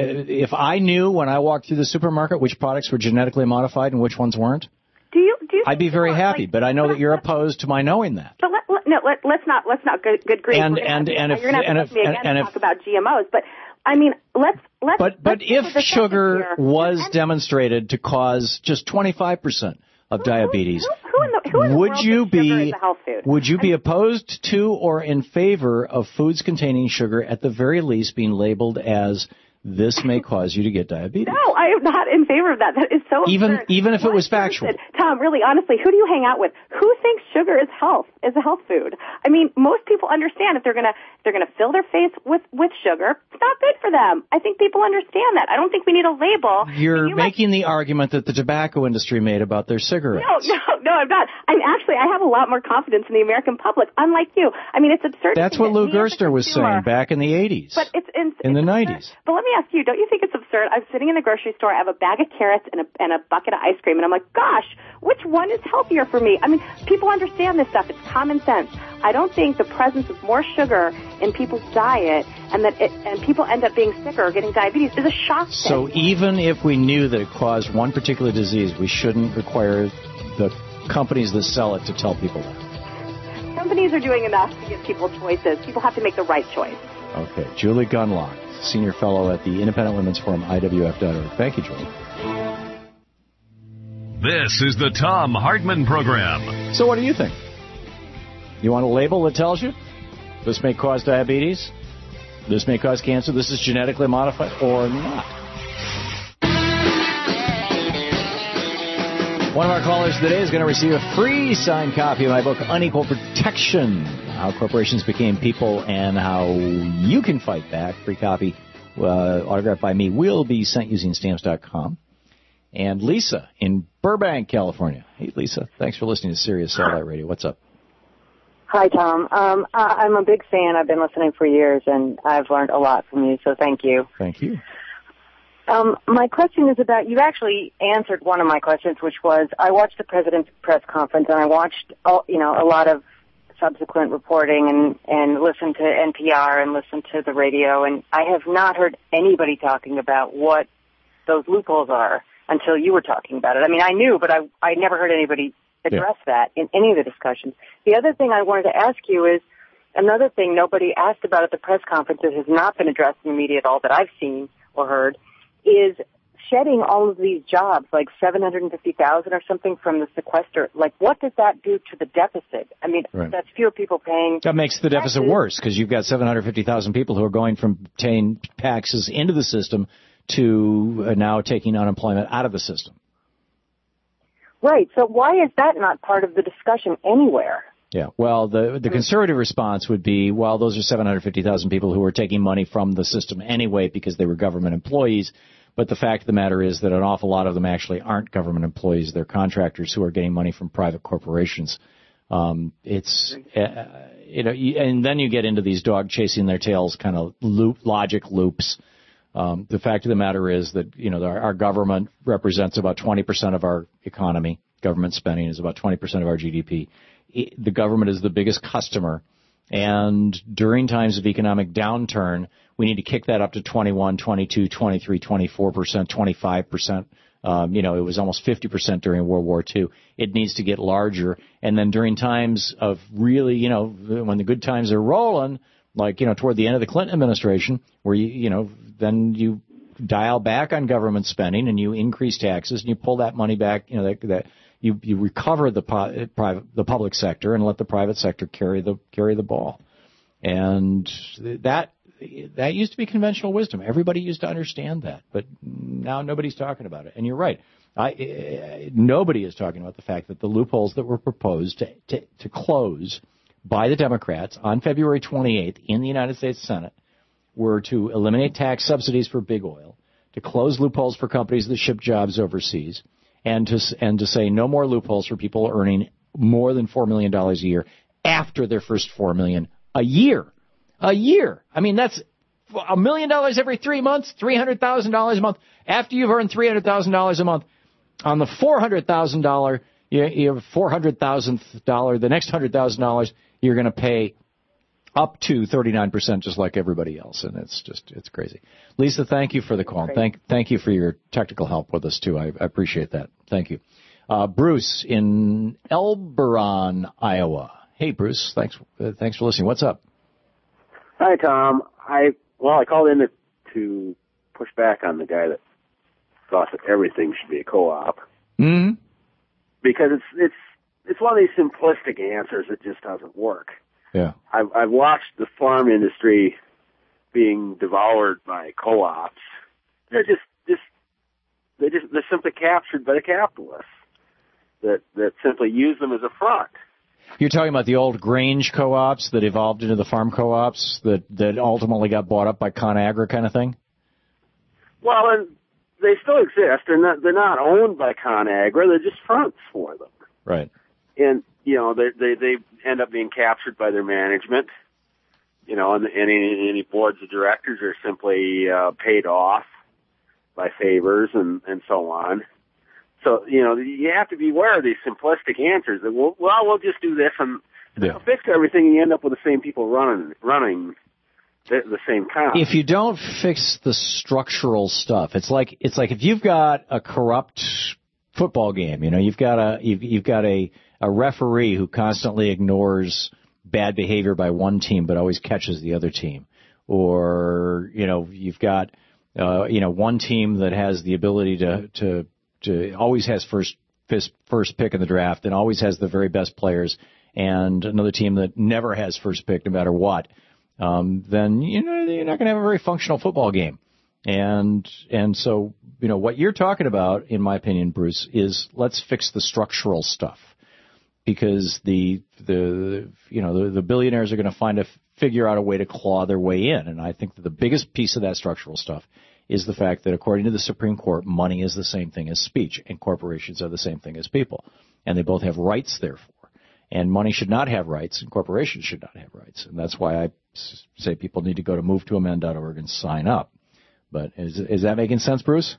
if I knew when I walked through the supermarket which products were genetically modified and which ones weren't,
Do you, do you
I'd be very happy,
like,
but I know that you're opposed to my knowing that.
But let, let, no, let, let's not let's not good, good grief.
And
gonna
and
have,
and if
you're gonna have
and
to
if
me again
and, and
to
if
talk about G M Os, but I mean, let's let's.
But but
let's
if sugar
here.
was
and,
demonstrated to cause just twenty-five percent of diabetes,
who, who in the, who in the
would
world
you
thinks sugar
be
is a health food?
would you
I
be
mean,
opposed to or in favor of foods containing sugar at the very least being labeled as this may cause you to get diabetes?
No, I am not in favor of that. That is so
even
absurd.
even if
Why
it was factual.
It? Tom, really, honestly, who do you hang out with? Who thinks sugar is health? Is a health food? I mean, most people understand if they're gonna they're gonna fill their face with with sugar, it's not good for them. I think people understand that. I don't think we need a label.
You're
you
making
might...
the argument that the tobacco industry made about their cigarettes.
No, no, no, I'm not. I'm actually, I have a lot more confidence in the American public, unlike you. I mean, it's absurd.
That's what
that
Lou Gerster was saying back in the eighties.
But it's, it's
in
it's
the
absurd.
nineties.
But let me ask you, don't you think it's absurd? I'm sitting in the grocery store, I have a bag of carrots and a, and a bucket of ice cream, and I'm like, gosh, which one is healthier for me? I mean, people understand this stuff. It's common sense. I don't think the presence of more sugar in people's diet and that it, and people end up being sicker or getting diabetes is a shock thing.
So even if we knew that it caused one particular disease, we shouldn't require the companies that sell it to tell people that.
Companies are doing enough to give people choices. People have to make the right choice.
Okay. Julie Gunlock, Senior Fellow at the Independent Women's Forum, I W F dot org. Thank you, Julie.
This is the Thom Hartmann Program.
So what do you think? You want a label that tells you this may cause diabetes, this may cause cancer, this is genetically modified, or not? One of our callers today is going to receive a free signed copy of my book, Unequal Protection, How Corporations Became People and How You Can Fight Back. Free copy, uh, autographed by me, will be sent using stamps dot com. And Lisa in Burbank, California. Hey, Lisa, thanks for listening to Sirius Satellite Radio. What's up?
Hi, Tom. Um, I- I'm a big fan. I've been listening for years, and I've learned a lot from you, so thank you.
Thank you.
Um, my question is about, you actually answered one of my questions, which was, I watched the president's press conference, and I watched, all, you know, a lot of subsequent reporting and, and listened to N P R and listened to the radio, and I have not heard anybody talking about what those loopholes are until you were talking about it. I mean, I knew, but I, I never heard anybody address yeah. that in any of the discussions. The other thing I wanted to ask you is, another thing nobody asked about at the press conferences has not been addressed in the media at all that I've seen or heard, is shedding all of these jobs, like seven hundred fifty thousand or something from the sequester. Like, what does that do to the deficit? I mean, right. that's fewer people paying.
That makes the deficit taxes. worse, because you've got seven hundred fifty thousand people who are going from paying taxes into the system to uh, now taking unemployment out of the system.
Right. So why is that not part of the discussion anywhere?
Yeah. Well, the the conservative response would be, well, those are seven hundred fifty thousand people who are taking money from the system anyway because they were government employees. But the fact of the matter is that an awful lot of them actually aren't government employees. They're contractors who are getting money from private corporations. Um, it's, uh, you know, and then you get into these dog chasing their tails kind of loop, logic loops. Um, the fact of the matter is that, you know, our, our government represents about twenty percent of our economy. Government spending is about twenty percent of our G D P. It, the government is the biggest customer. And during times of economic downturn, we need to kick that up to twenty-one, twenty-two, twenty-three, twenty-four percent, twenty-five percent. Um, you know, it was almost fifty percent during World War Two. It needs to get larger. And then during times of really, you know, when the good times are rolling, like, you know, toward the end of the Clinton administration, where you, you know, then you dial back on government spending and you increase taxes and you pull that money back, you know, that, that you, you recover the po- private, the public sector and let the private sector carry the, carry the ball. And that, that used to be conventional wisdom. Everybody used to understand that, but now nobody's talking about it. And you're right. I, nobody is talking about the fact that the loopholes that were proposed to, to, to close by the Democrats on February twenty-eighth in the United States Senate were to eliminate tax subsidies for big oil, to close loopholes for companies that ship jobs overseas, and to and to say no more loopholes for people earning more than four million dollars a year after their first four million dollars a year. A year. I mean, that's a million dollars every three months, three hundred thousand dollars a month. After you've earned three hundred thousand dollars a month, on the four hundred thousand dollars, you have four hundred thousand dollars, the next one hundred thousand dollars, you're going to pay up to thirty-nine percent just like everybody else. And it's just, it's crazy. Lisa, thank you for the call. Thank, thank you for your technical help with us, too. I, I appreciate that. Thank you. Uh, Bruce in Elberon, Iowa. Hey, Bruce. Thanks, uh, thanks for listening. What's up?
Hi, Tom. I, well, I called in to, to push back on the guy that thought that everything should be a co-op.
Mm-hmm.
Because it's, it's, it's one of these simplistic answers that just doesn't work.
Yeah.
I've, I've watched the farm industry being devoured by co-ops. They're just, just, they just, they're simply captured by the capitalists that, that simply use them as a front.
You're talking about the old Grange co-ops that evolved into the farm co-ops that, that ultimately got bought up by ConAgra kind of thing?
Well, and they still exist. They're not, they're not owned by ConAgra. They're just fronts for them.
Right.
And, you know, they, they, they end up being captured by their management, you know, and, and any, any boards of directors are simply, uh, paid off by favors and, and so on. So, you know, you have to be aware of these simplistic answers that, well, well we'll just do this and
yeah.
fix everything, and you end up with the same people running, running the, the same kind.
If you don't fix the structural stuff, it's like, it's like if you've got a corrupt football game, you know, you've got a, you've, you've got a, a referee who constantly ignores bad behavior by one team but always catches the other team. Or, you know, you've got, uh, you know, one team that has the ability to, to, to always has first, first, first pick in the draft and always has the very best players, and another team that never has first pick no matter what, um, then, you know, you're not going to have a very functional football game. And, and so, you know, what you're talking about, in my opinion, Bruce, is let's fix the structural stuff. Because the, the, you know, the, the billionaires are going to find a, figure out a way to claw their way in. And I think that the biggest piece of that structural stuff is the fact that according to the Supreme Court, money is the same thing as speech, and corporations are the same thing as people. And they both have rights, therefore. And money should not have rights, and corporations should not have rights. And that's why I say people need to go to move to amend dot org and sign up. But is, is that making sense, Bruce?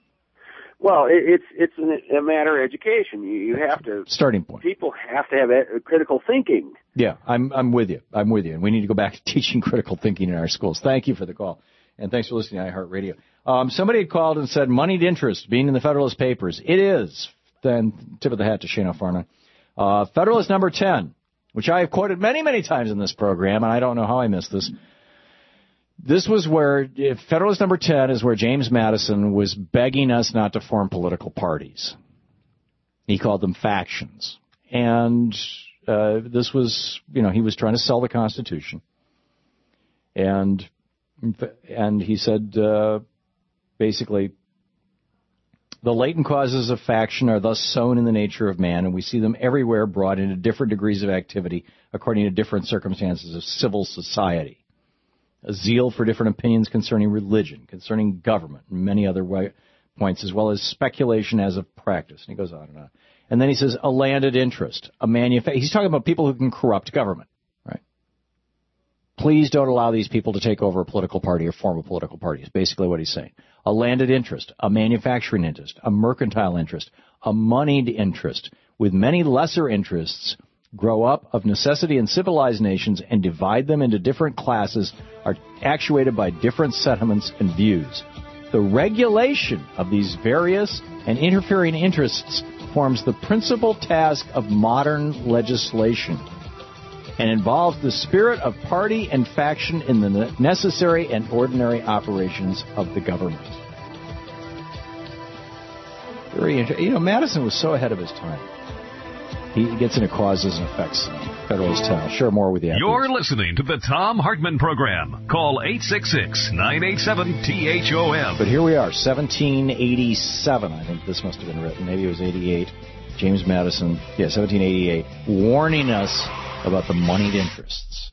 Well, it, it's it's a matter of education. You, you have to
starting point. People
have to have a, critical thinking.
Yeah, I'm I'm with you. I'm with you, and we need to go back to teaching critical thinking in our schools. Thank you for the call, and thanks for listening to iHeartRadio. Um, somebody had called and said moneyed interest being in the Federalist Papers. It is. Then tip of the hat to Shana Farna. Uh, Federalist number ten, which I have quoted many many times in this program, and I don't know how I missed this. This was where, Federalist number ten is where James Madison was begging us not to form political parties. He called them factions. And uh, this was, you know, he was trying to sell the Constitution. And and he said, uh, basically, The latent causes of faction are thus sown in the nature of man, and we see them everywhere brought into different degrees of activity according to different circumstances of civil society. A zeal for different opinions concerning religion, concerning government, and many other way, points, as well as speculation as of practice. And he goes on and on. And then he says a landed interest, a manufa- He's talking about people who can corrupt government, right? Please don't allow these people to take over a political party or form a political party is basically what he's saying. A landed interest, a manufacturing interest, a mercantile interest, a moneyed interest, with many lesser interests, grow up of necessity in civilized nations and divide them into different classes, are actuated by different sentiments and views. The regulation of these various and interfering interests forms the principal task of modern legislation and involves the spirit of party and faction in the necessary and ordinary operations of the government. Very interesting. You know, Madison was so ahead of his time. He gets into causes and effects. Federalist ten. I'll share more with you.
You're listening to the Tom Hartman Program. Call eight six six, nine eight seven, T H O M.
But here we are, seventeen eighty-seven. I think this must have been written. Maybe it was eighty-eight. James Madison, yeah, seventeen eighty-eight, warning us about the moneyed interests.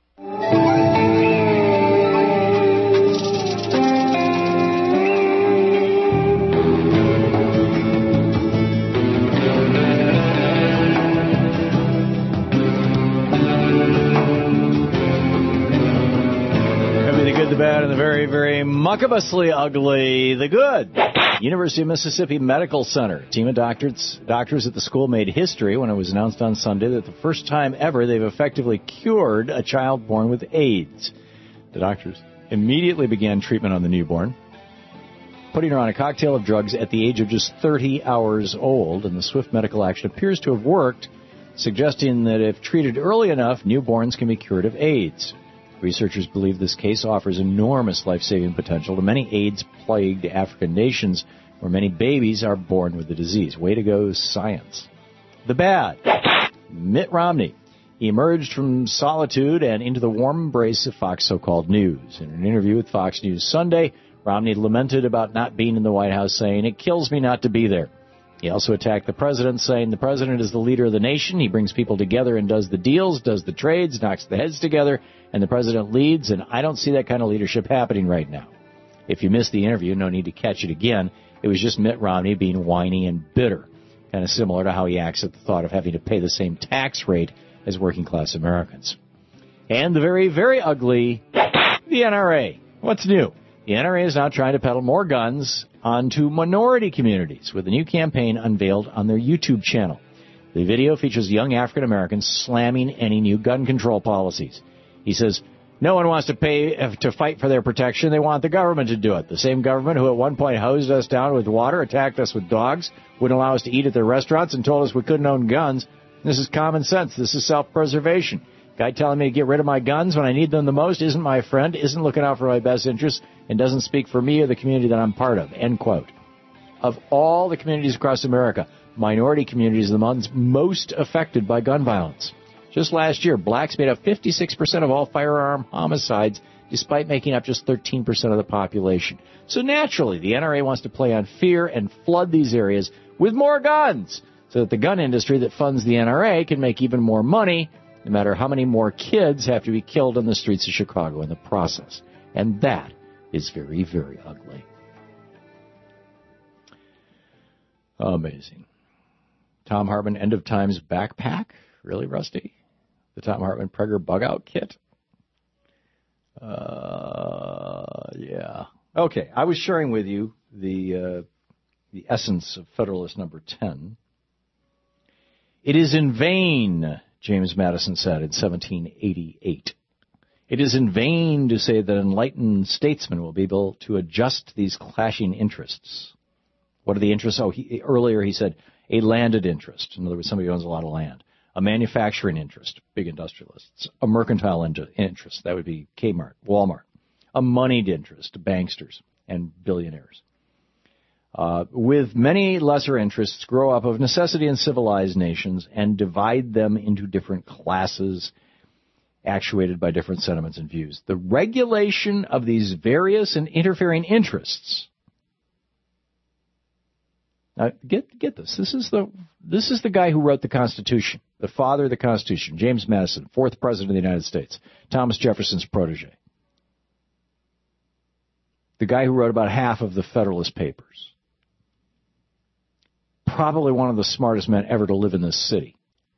The bad and the very, very muckabussly ugly. The good. University of Mississippi Medical Center. A team of doctors, doctors at the school made history when it was announced on Sunday that the first time ever they've effectively cured a child born with AIDS. The doctors immediately began treatment on the newborn, putting her on a cocktail of drugs at the age of just thirty hours old, and the swift medical action appears to have worked, suggesting that if treated early enough, newborns can be cured of AIDS. Researchers believe this case offers enormous life-saving potential to many AIDS-plagued African nations where many babies are born with the disease. Way to go, science. The bad. Mitt Romney emerged from solitude and into the warm embrace of Fox so-called news. In an interview with Fox News Sunday, Romney lamented about not being in the White House, saying, "It kills me not to be there." He also attacked the president, saying the president is the leader of the nation. He brings people together and does the deals, does the trades, knocks the heads together, and the president leads, and I don't see that kind of leadership happening right now. If you missed the interview, no need to catch it again. It was just Mitt Romney being whiny and bitter, kind of similar to how he acts at the thought of having to pay the same tax rate as working-class Americans. And the very, very ugly, the N R A. What's new? The N R A is now trying to peddle more guns onto minority communities with a new campaign unveiled on their YouTube channel. The video features young African Americans slamming any new gun control policies. He says, no one wants to pay to fight for their protection. They want the government to do it. The same government who at one point hosed us down with water, attacked us with dogs, wouldn't allow us to eat at their restaurants, and told us we couldn't own guns. This is common sense. This is self-preservation. Guy telling me to get rid of my guns when I need them the most isn't my friend, isn't looking out for my best interests, and doesn't speak for me or the community that I'm part of. End quote. Of all the communities across America, minority communities are the ones most affected by gun violence. Just last year, blacks made up fifty-six percent of all firearm homicides, despite making up just thirteen percent of the population. So naturally, the N R A wants to play on fear and flood these areas with more guns, so that the gun industry that funds the N R A can make even more money, no matter how many more kids have to be killed on the streets of Chicago in the process. And that is very, very ugly. Amazing. Tom Hartman End of Times backpack? Really, Rusty? The Tom Hartman Prager bug-out kit? Uh, yeah. Okay, I was sharing with you the uh, the essence of Federalist number ten. It is in vain, James Madison said in seventeen eighty-eight. It is in vain to say that enlightened statesmen will be able to adjust these clashing interests. What are the interests? Oh, he, earlier he said a landed interest. In other words, somebody owns a lot of land. A manufacturing interest, big industrialists. A mercantile interest, that would be Kmart, Walmart. A moneyed interest, banksters and billionaires. Uh, with many lesser interests grow up of necessity in civilized nations and divide them into different classes actuated by different sentiments and views. The regulation of these various and interfering interests Now, get get this. This is the this is the guy who wrote the Constitution, the father of the Constitution, James Madison, fourth president of the United States, Thomas Jefferson's protege. The guy who wrote about half of the Federalist Papers. Probably one of the smartest men ever to live in this city.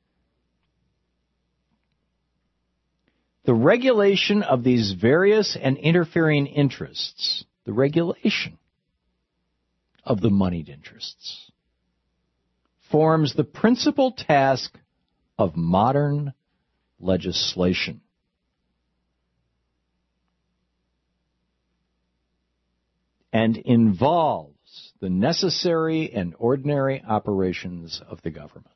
The regulation of these various and interfering interests, the regulation of the moneyed interests, forms the principal task of modern legislation. And involves the necessary and ordinary operations of the government.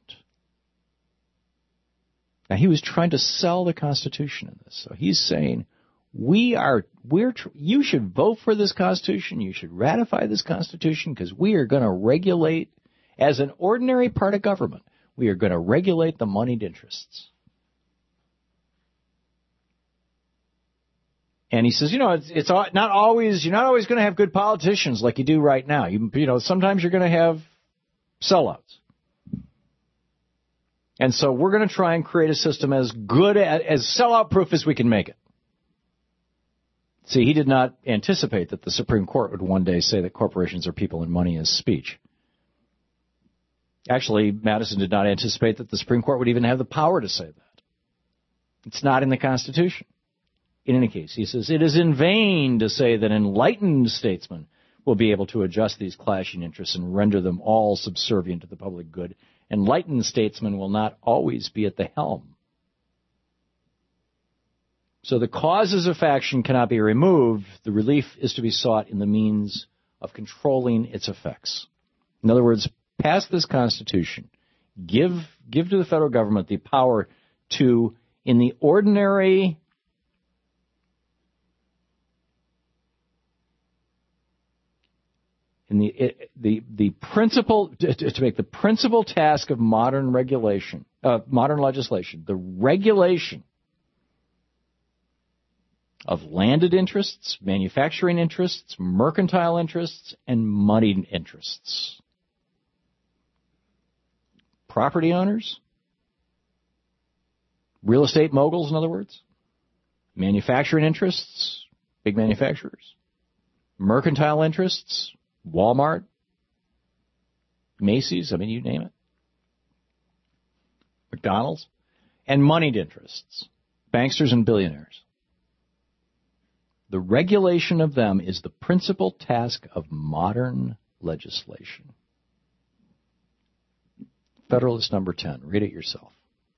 Now, he was trying to sell the Constitution in this. So he's saying, we are, we're, tr- you should vote for this Constitution. You should ratify this Constitution because we are going to regulate, as an ordinary part of government, we are going to regulate the moneyed interests. And he says, you know, it's, it's not always, you're not always going to have good politicians like you do right now. You, you know, sometimes you're going to have sellouts. And so we're going to try and create a system as good, as, as sellout-proof as we can make it. See, he did not anticipate that the Supreme Court would one day say that corporations are people and money is speech. Actually, Madison did not anticipate that the Supreme Court would even have the power to say that. It's not in the Constitution. In any case, he says, it is in vain to say that enlightened statesmen will be able to adjust these clashing interests and render them all subservient to the public good. Enlightened statesmen will not always be at the helm. So the causes of faction cannot be removed. The relief is to be sought in the means of controlling its effects. In other words, pass this Constitution. Give, give to the federal government the power to, in the ordinary In the it, the the principal to, to make the principal task of modern regulation, uh, modern legislation, the regulation of landed interests, manufacturing interests, mercantile interests, and moneyed interests. Property owners, real estate moguls, in other words, manufacturing interests, big manufacturers, mercantile interests. Walmart, Macy's, I mean, you name it, McDonald's, and moneyed interests, banksters and billionaires. The regulation of them is the principal task of modern legislation. Federalist number ten. Read it yourself.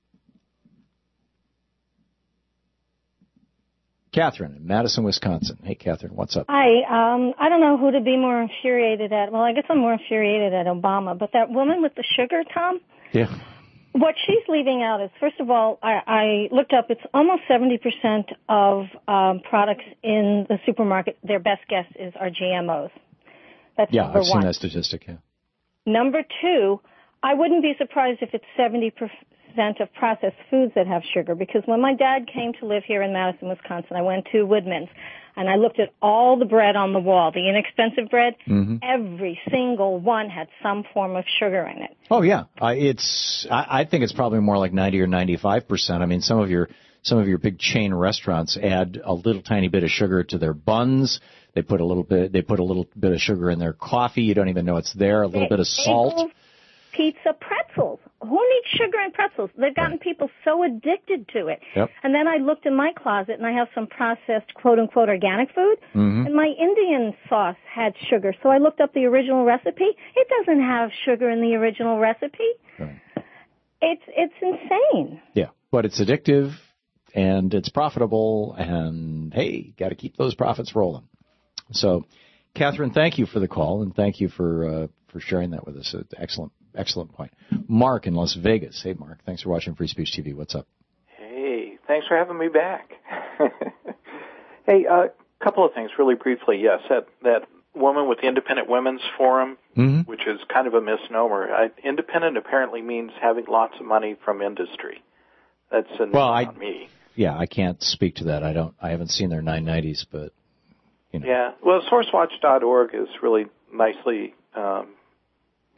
Catherine in Madison, Wisconsin. Hey, Catherine, what's up?
Hi. Um, I don't know who to be more infuriated at. Well, I guess I'm more infuriated at Obama. But that woman with the sugar, Tom?
Yeah.
What she's leaving out is, first of all, I, I looked up, it's almost seventy percent of um, products in the supermarket, their best guess is are G M Os. That's
yeah,
number
I've
one.
seen that statistic, yeah.
Number two, I wouldn't be surprised if it's seventy percent of processed foods that have sugar, because when my dad came to live here in Madison, Wisconsin, I went to Woodman's and I looked at all the bread on the wall, the inexpensive bread. Mm-hmm. Every single one had some form of sugar in it.
Oh yeah, uh, it's. I, I think it's probably more like ninety or ninety-five percent. I mean, some of your some of your big chain restaurants add a little tiny bit of sugar to their buns. They put a little bit. They put a little bit of sugar in their coffee. You don't even know it's there. A little bit of salt.
Pizza, pretzels. Who needs sugar in pretzels? They've gotten right. people so addicted to it.
Yep.
And then I looked in my closet, and I have some processed, quote-unquote, organic food, mm-hmm. and my Indian sauce had sugar. So I looked up the original recipe. It doesn't have sugar in the original recipe. Right. It's it's insane.
Yeah, but it's addictive, and it's profitable, and, hey, got to keep those profits rolling. So, Catherine, thank you for the call, and thank you for uh, for sharing that with us. Excellent. Excellent point. Mark in Las Vegas. Hey, Mark. Thanks for watching Free Speech T V. What's up?
Hey, thanks for having me back. Hey, a uh, couple of things really briefly. Yes, that, that woman with the Independent Women's Forum, mm-hmm. which is kind of a misnomer. I, independent apparently means having lots of money from industry. That's a
well, I,
on me.
Yeah, I can't speak to that. I don't. I haven't seen their nine nineties, but, you know.
Yeah, well, source watch dot org is really nicely um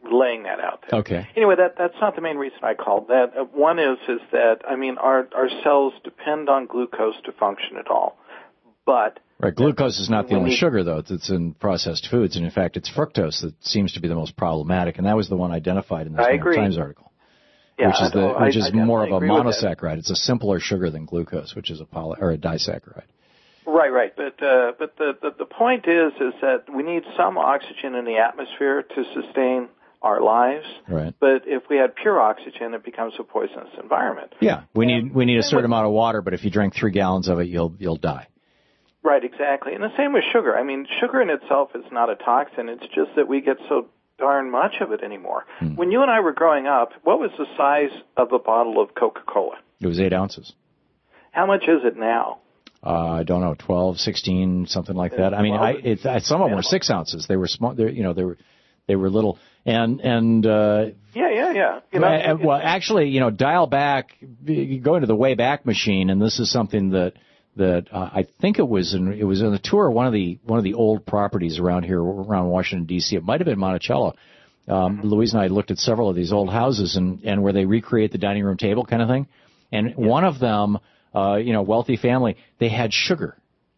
laying that out there.
Okay.
Anyway, that that's not the main reason I called. That uh, one is is that I mean our our cells depend on glucose to function at all, but
right. Glucose is not the only
we,
sugar though that's in processed foods, and in fact, it's fructose that seems to be the most problematic, and that was the one identified in this New York Times article,
yeah,
which is the
I,
which is
I
more of a monosaccharide.
That.
It's a simpler sugar than glucose, which is a poly or a disaccharide.
Right, right. But uh, but the, the the point is is that we need some oxygen in the atmosphere to sustain our lives.
Right.
But if we had pure oxygen, it becomes a poisonous environment.
Yeah, we
and,
need we need a certain
with,
amount of water, but if you drink three gallons of it, you'll you'll die.
Right, exactly. And the same with sugar. I mean, sugar in itself is not a toxin. It's just that we get so darn much of it anymore. Hmm. When you and I were growing up, what was the size of a bottle of Coca-Cola?
It was eight ounces.
How much is it now?
Uh, I don't know, twelve, sixteen, something like that. I mean, I, it, I, some of them were six ounces. They were small. They, you know, they were, they were little. And and uh,
yeah, yeah, yeah. You know,
well, well, actually, you know, dial back, you go into the Wayback Machine, and this is something that that uh, I think it was in it was in the tour of one of the one of the old properties around here, around Washington D C. It might have been Monticello. Um, mm-hmm. Louise and I looked at several of these old houses, and and where they recreate the dining room table kind of thing, and yeah. one of them. Uh, you know, wealthy family, they had sugar.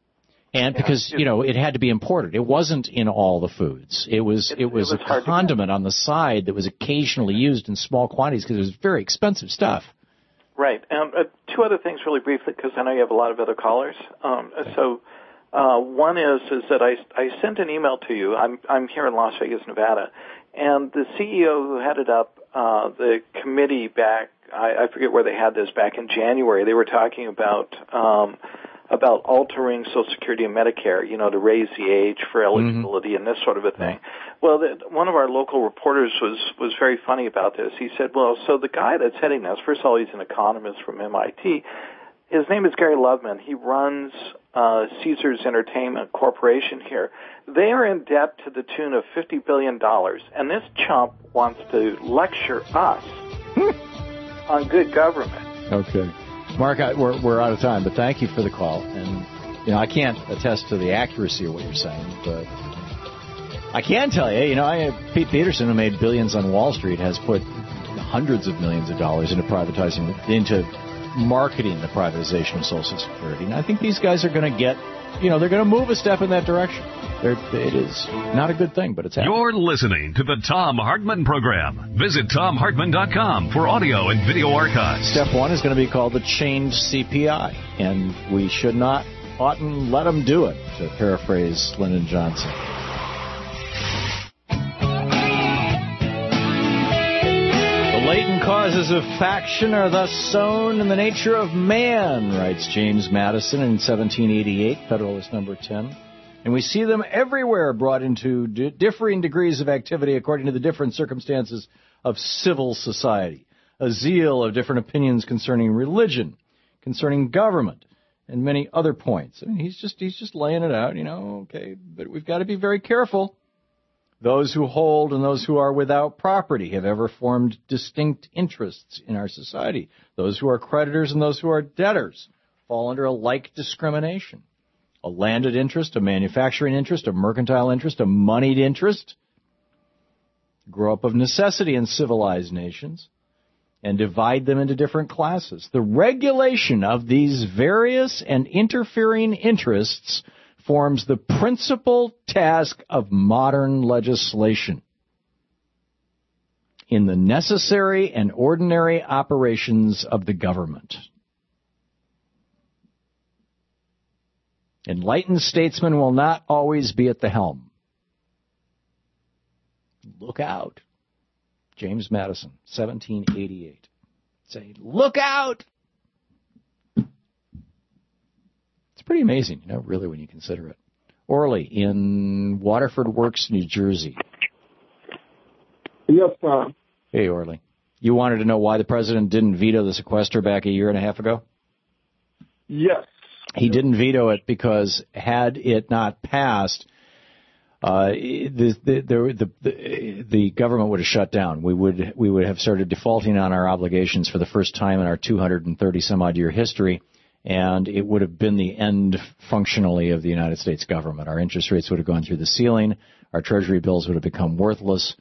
And yeah, because, you know, it had to be imported. It wasn't in all the foods. It was it, it was, it was a condiment on the side that was occasionally used in small quantities because it was very expensive stuff.
Right. Um, uh, two other things really briefly because I know you have a lot of other callers. Um, okay. So uh, one is is that I, I sent an email to you. I'm, I'm here in Las Vegas, Nevada. And the C E O who headed up uh, the committee back, I, I forget where they had this back in January. They were talking about um, about altering Social Security and Medicare, you know, to raise the age for eligibility mm-hmm. and this sort of a thing. Well, the, one of our local reporters was was very funny about this. He said, "Well, so the guy that's heading this, first of all, he's an economist from M I T. His name is Gary Loveman. He runs uh, Caesars Entertainment Corporation here. They are in debt to the tune of fifty billion dollars, and this chump wants to lecture us." on good government.
Okay. Mark, I, we're, we're out of time, but thank you for the call. And, you know, I can't attest to the accuracy of what you're saying, but I can tell you, you know, I, Pete Peterson, who made billions on Wall Street, has put hundreds of millions of dollars into privatizing, into marketing the privatization of Social Security. And I think these guys are going to get, you know, they're going to move a step in that direction. They're, it is not a good thing, but it's happening.
You're listening to the Thom Hartmann Program. Visit Thom Hartmann dot com for audio and video archives.
Step one is going to be called the Change C P I, and we should not, oughtn't let them do it, to paraphrase Lyndon Johnson. The latent causes of faction are thus sown in the nature of man, writes James Madison in seventeen eighty-eight, Federalist number ten. And we see them everywhere brought into d- differing degrees of activity according to the different circumstances of civil society. A zeal of different opinions concerning religion, concerning government, and many other points. I mean, he's just he's just laying it out, you know, okay, but we've got to be very careful. Those who hold and those who are without property have ever formed distinct interests in our society. Those who are creditors and those who are debtors fall under a like discrimination. A landed interest, a manufacturing interest, a mercantile interest, a moneyed interest grow up of necessity in civilized nations and divide them into different classes. The regulation of these various and interfering interests forms the principal task of modern legislation in the necessary and ordinary operations of the government. Enlightened statesmen will not always be at the helm. Look out. James Madison, seventeen eighty-eight. Say, look out! It's pretty amazing, you know, really, when you consider it. Orly in Waterford Works, New Jersey.
Yes, sir.
Hey, Orly. You wanted to know why the president didn't veto the sequester back a year and a half ago?
Yes.
He didn't veto it because had it not passed, uh, the, the, the, the, the government would have shut down. We would we would have started defaulting on our obligations for the first time in our two hundred thirty some odd year history, and it would have been the end functionally of the United States government. Our interest rates would have gone through the ceiling. Our treasury bills would have become worthless.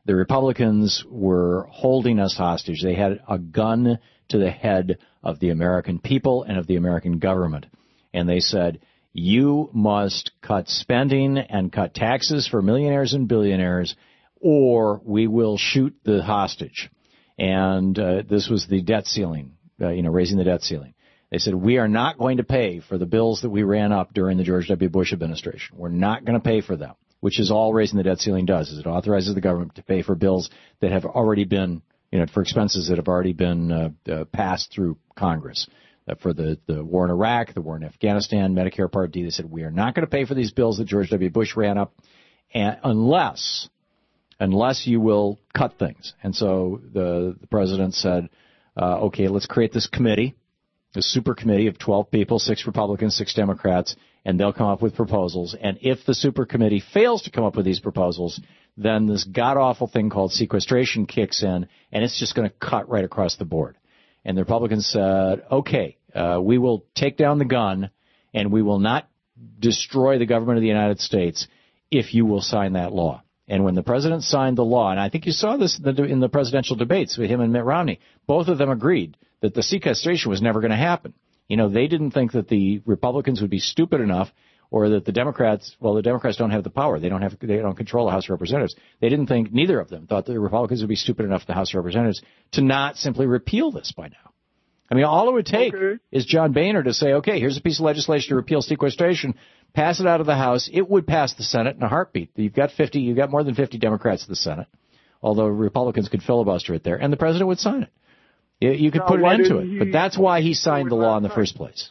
the Republicans were holding us hostage. They had a gun to the head of the American people and of the American government. And they said, you must cut spending and cut taxes for millionaires and billionaires, or we will shoot the hostage. And uh, this was the debt ceiling, uh, you know, raising the debt ceiling. They said, we are not going to pay for the bills that we ran up during the George W. Bush administration. We're not going to pay for them, which is all raising the debt ceiling does, is it authorizes the government to pay for bills that have already been, you know, for expenses that have already been uh, uh, passed through Congress. Uh, for the, the war in Iraq, the war in Afghanistan, Medicare Part D, they said, we are not going to pay for these bills that George W. Bush ran up and unless, unless you will cut things. And so the, the president said, uh, okay, let's create this committee, a super committee of twelve people, six Republicans, six Democrats, and they'll come up with proposals. And if the super committee fails to come up with these proposals, then this god-awful thing called sequestration kicks in, and it's just going to cut right across the board. And the Republicans said, okay, uh, we will take down the gun, and we will not destroy the government of the United States if you will sign that law. And when the president signed the law, and I think you saw this in the presidential debates with him and Mitt Romney, both of them agreed that the sequestration was never going to happen. You know, they didn't think that the Republicans would be stupid enough, or that the Democrats, well, the Democrats don't have the power. They don't have, they don't control the House of Representatives. They didn't think, neither of them thought that the Republicans would be stupid enough in the House of Representatives to not simply repeal this by now. I mean, all it would take okay. is John Boehner to say, okay, here's a piece of legislation to repeal sequestration, pass it out of the House. It would pass the Senate in a heartbeat. You've got fifty, you've got more than fifty Democrats in the Senate, although Republicans could filibuster it there, and the president would sign it. You, you could now, put an end to it, he, but that's why he signed the law in the first place.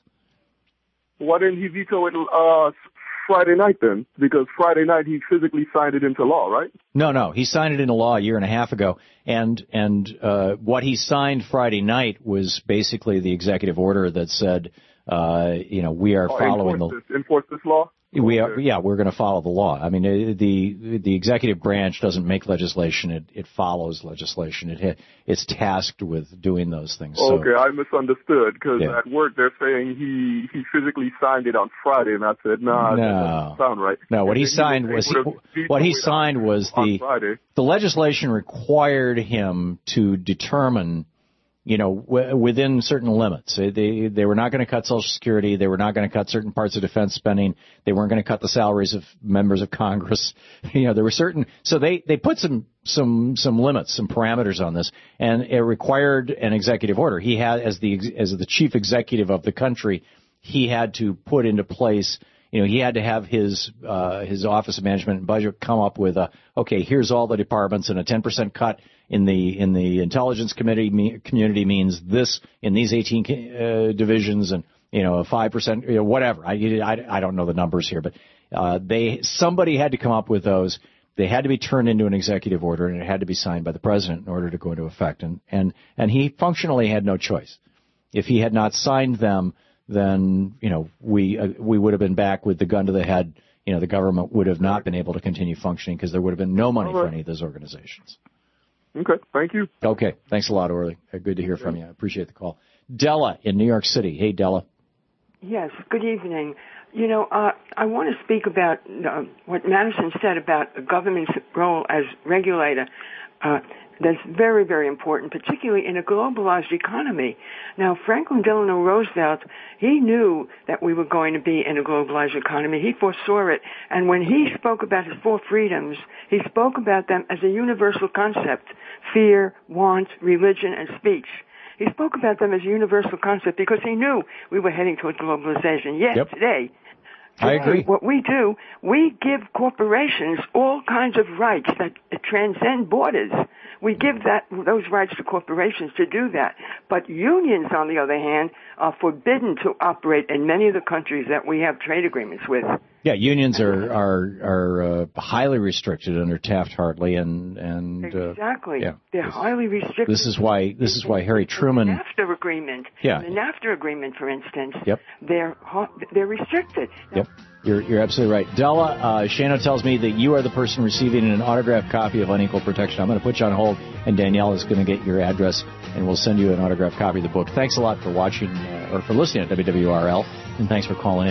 Why didn't he veto it uh, Friday night then? Because Friday night he physically signed it into law, right?
No, no. He signed it into law a year and a half ago. And and uh, what he signed Friday night was basically the executive order that said, uh, you know, we are
oh,
following
enforce
the...
This, enforce this law?
We are, yeah, we're going to follow the law. I mean, the the executive branch doesn't make legislation; it it follows legislation. It it's tasked with doing those things. So,
okay, I misunderstood because
yeah.
at work they're saying he he physically signed it on Friday, and I said, nah,
no,
that doesn't sound right.
No, what
and
he signed
he
was he, what he signed was the the legislation required him to determine, you know, w- within certain limits. They they were not going to cut Social Security. They were not going to cut certain parts of defense spending. They weren't going to cut the salaries of members of Congress. You know, there were certain. So they, they put some some some limits, some parameters on this, and it required an executive order. He had, as the as the chief executive of the country, he had to put into place. You know, he had to have his uh, his Office of Management and Budget come up with a okay. Here's all the departments, and a ten percent cut in the in the intelligence committee me, community means this in these eighteen uh, divisions, and you know a five percent, you know, whatever. I, I I don't know the numbers here, but uh, they somebody had to come up with those. They had to be turned into an executive order, and it had to be signed by the president in order to go into effect. And and and he functionally had no choice. If he had not signed them, then you know we uh, we would have been back with the gun to the head. You know, the government would have not been able to continue functioning because there would have been no money for any of those organizations.
Okay, thank you.
Okay, thanks a lot, Orly. Good to hear from you. I appreciate the call. Della in New York City. Hey, Della.
Yes, good evening. You know, uh, I want to speak about uh, what Madison said about the government's role as regulator. Uh, that's very, very important, particularly in a globalized economy. Now, Franklin Delano Roosevelt, he knew that we were going to be in a globalized economy. He foresaw it. And when he spoke about his four freedoms, he spoke about them as a universal concept: fear, want, religion, and speech. He spoke about them as a universal concept because he knew we were heading towards globalization. Yes,
yep.
today,
I agree.
What we do, we give corporations all kinds of rights that transcend borders. We give that those rights to corporations to do that. But unions, on the other hand, are forbidden to operate in many of the countries that we have trade agreements with.
Yeah, unions are are are uh, highly restricted under Taft-Hartley, and and uh,
exactly,
yeah,
they're
this,
highly restricted.
This is why this is why Harry Truman.
The NAFTA agreement,
yeah,
the NAFTA agreement, for instance.
Yep.
They're they're restricted.
Yep. You're, you're absolutely right. Della, uh, Shana tells me that you are the person receiving an autographed copy of Unequal Protection. I'm going to put you on hold, and Danielle is going to get your address, and we'll send you an autographed copy of the book. Thanks a lot for watching, uh, or for listening at W W R L, and thanks for calling in.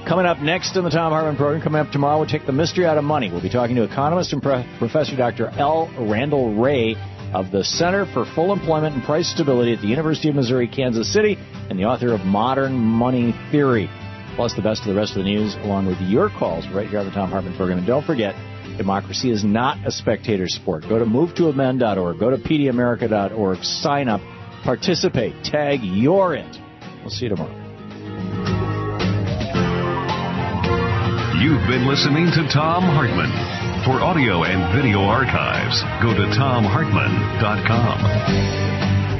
Coming up next in the Thom Hartmann program, coming up tomorrow, we'll take the mystery out of money. We'll be talking to economist and pro- Professor Doctor L. Randall Wray of the Center for Full Employment and Price Stability at the University of Missouri, Kansas City, and the author of Modern Money Theory. Plus the best of the rest of the news, along with your calls right here on the Thom Hartmann program. And don't forget, democracy is not a spectator sport. Go to move to amend dot org. Go to p d america dot org. Sign up. Participate. Tag you're it. We'll see you tomorrow.
You've been listening to Thom Hartmann. For audio and video archives, go to thom hartmann dot com.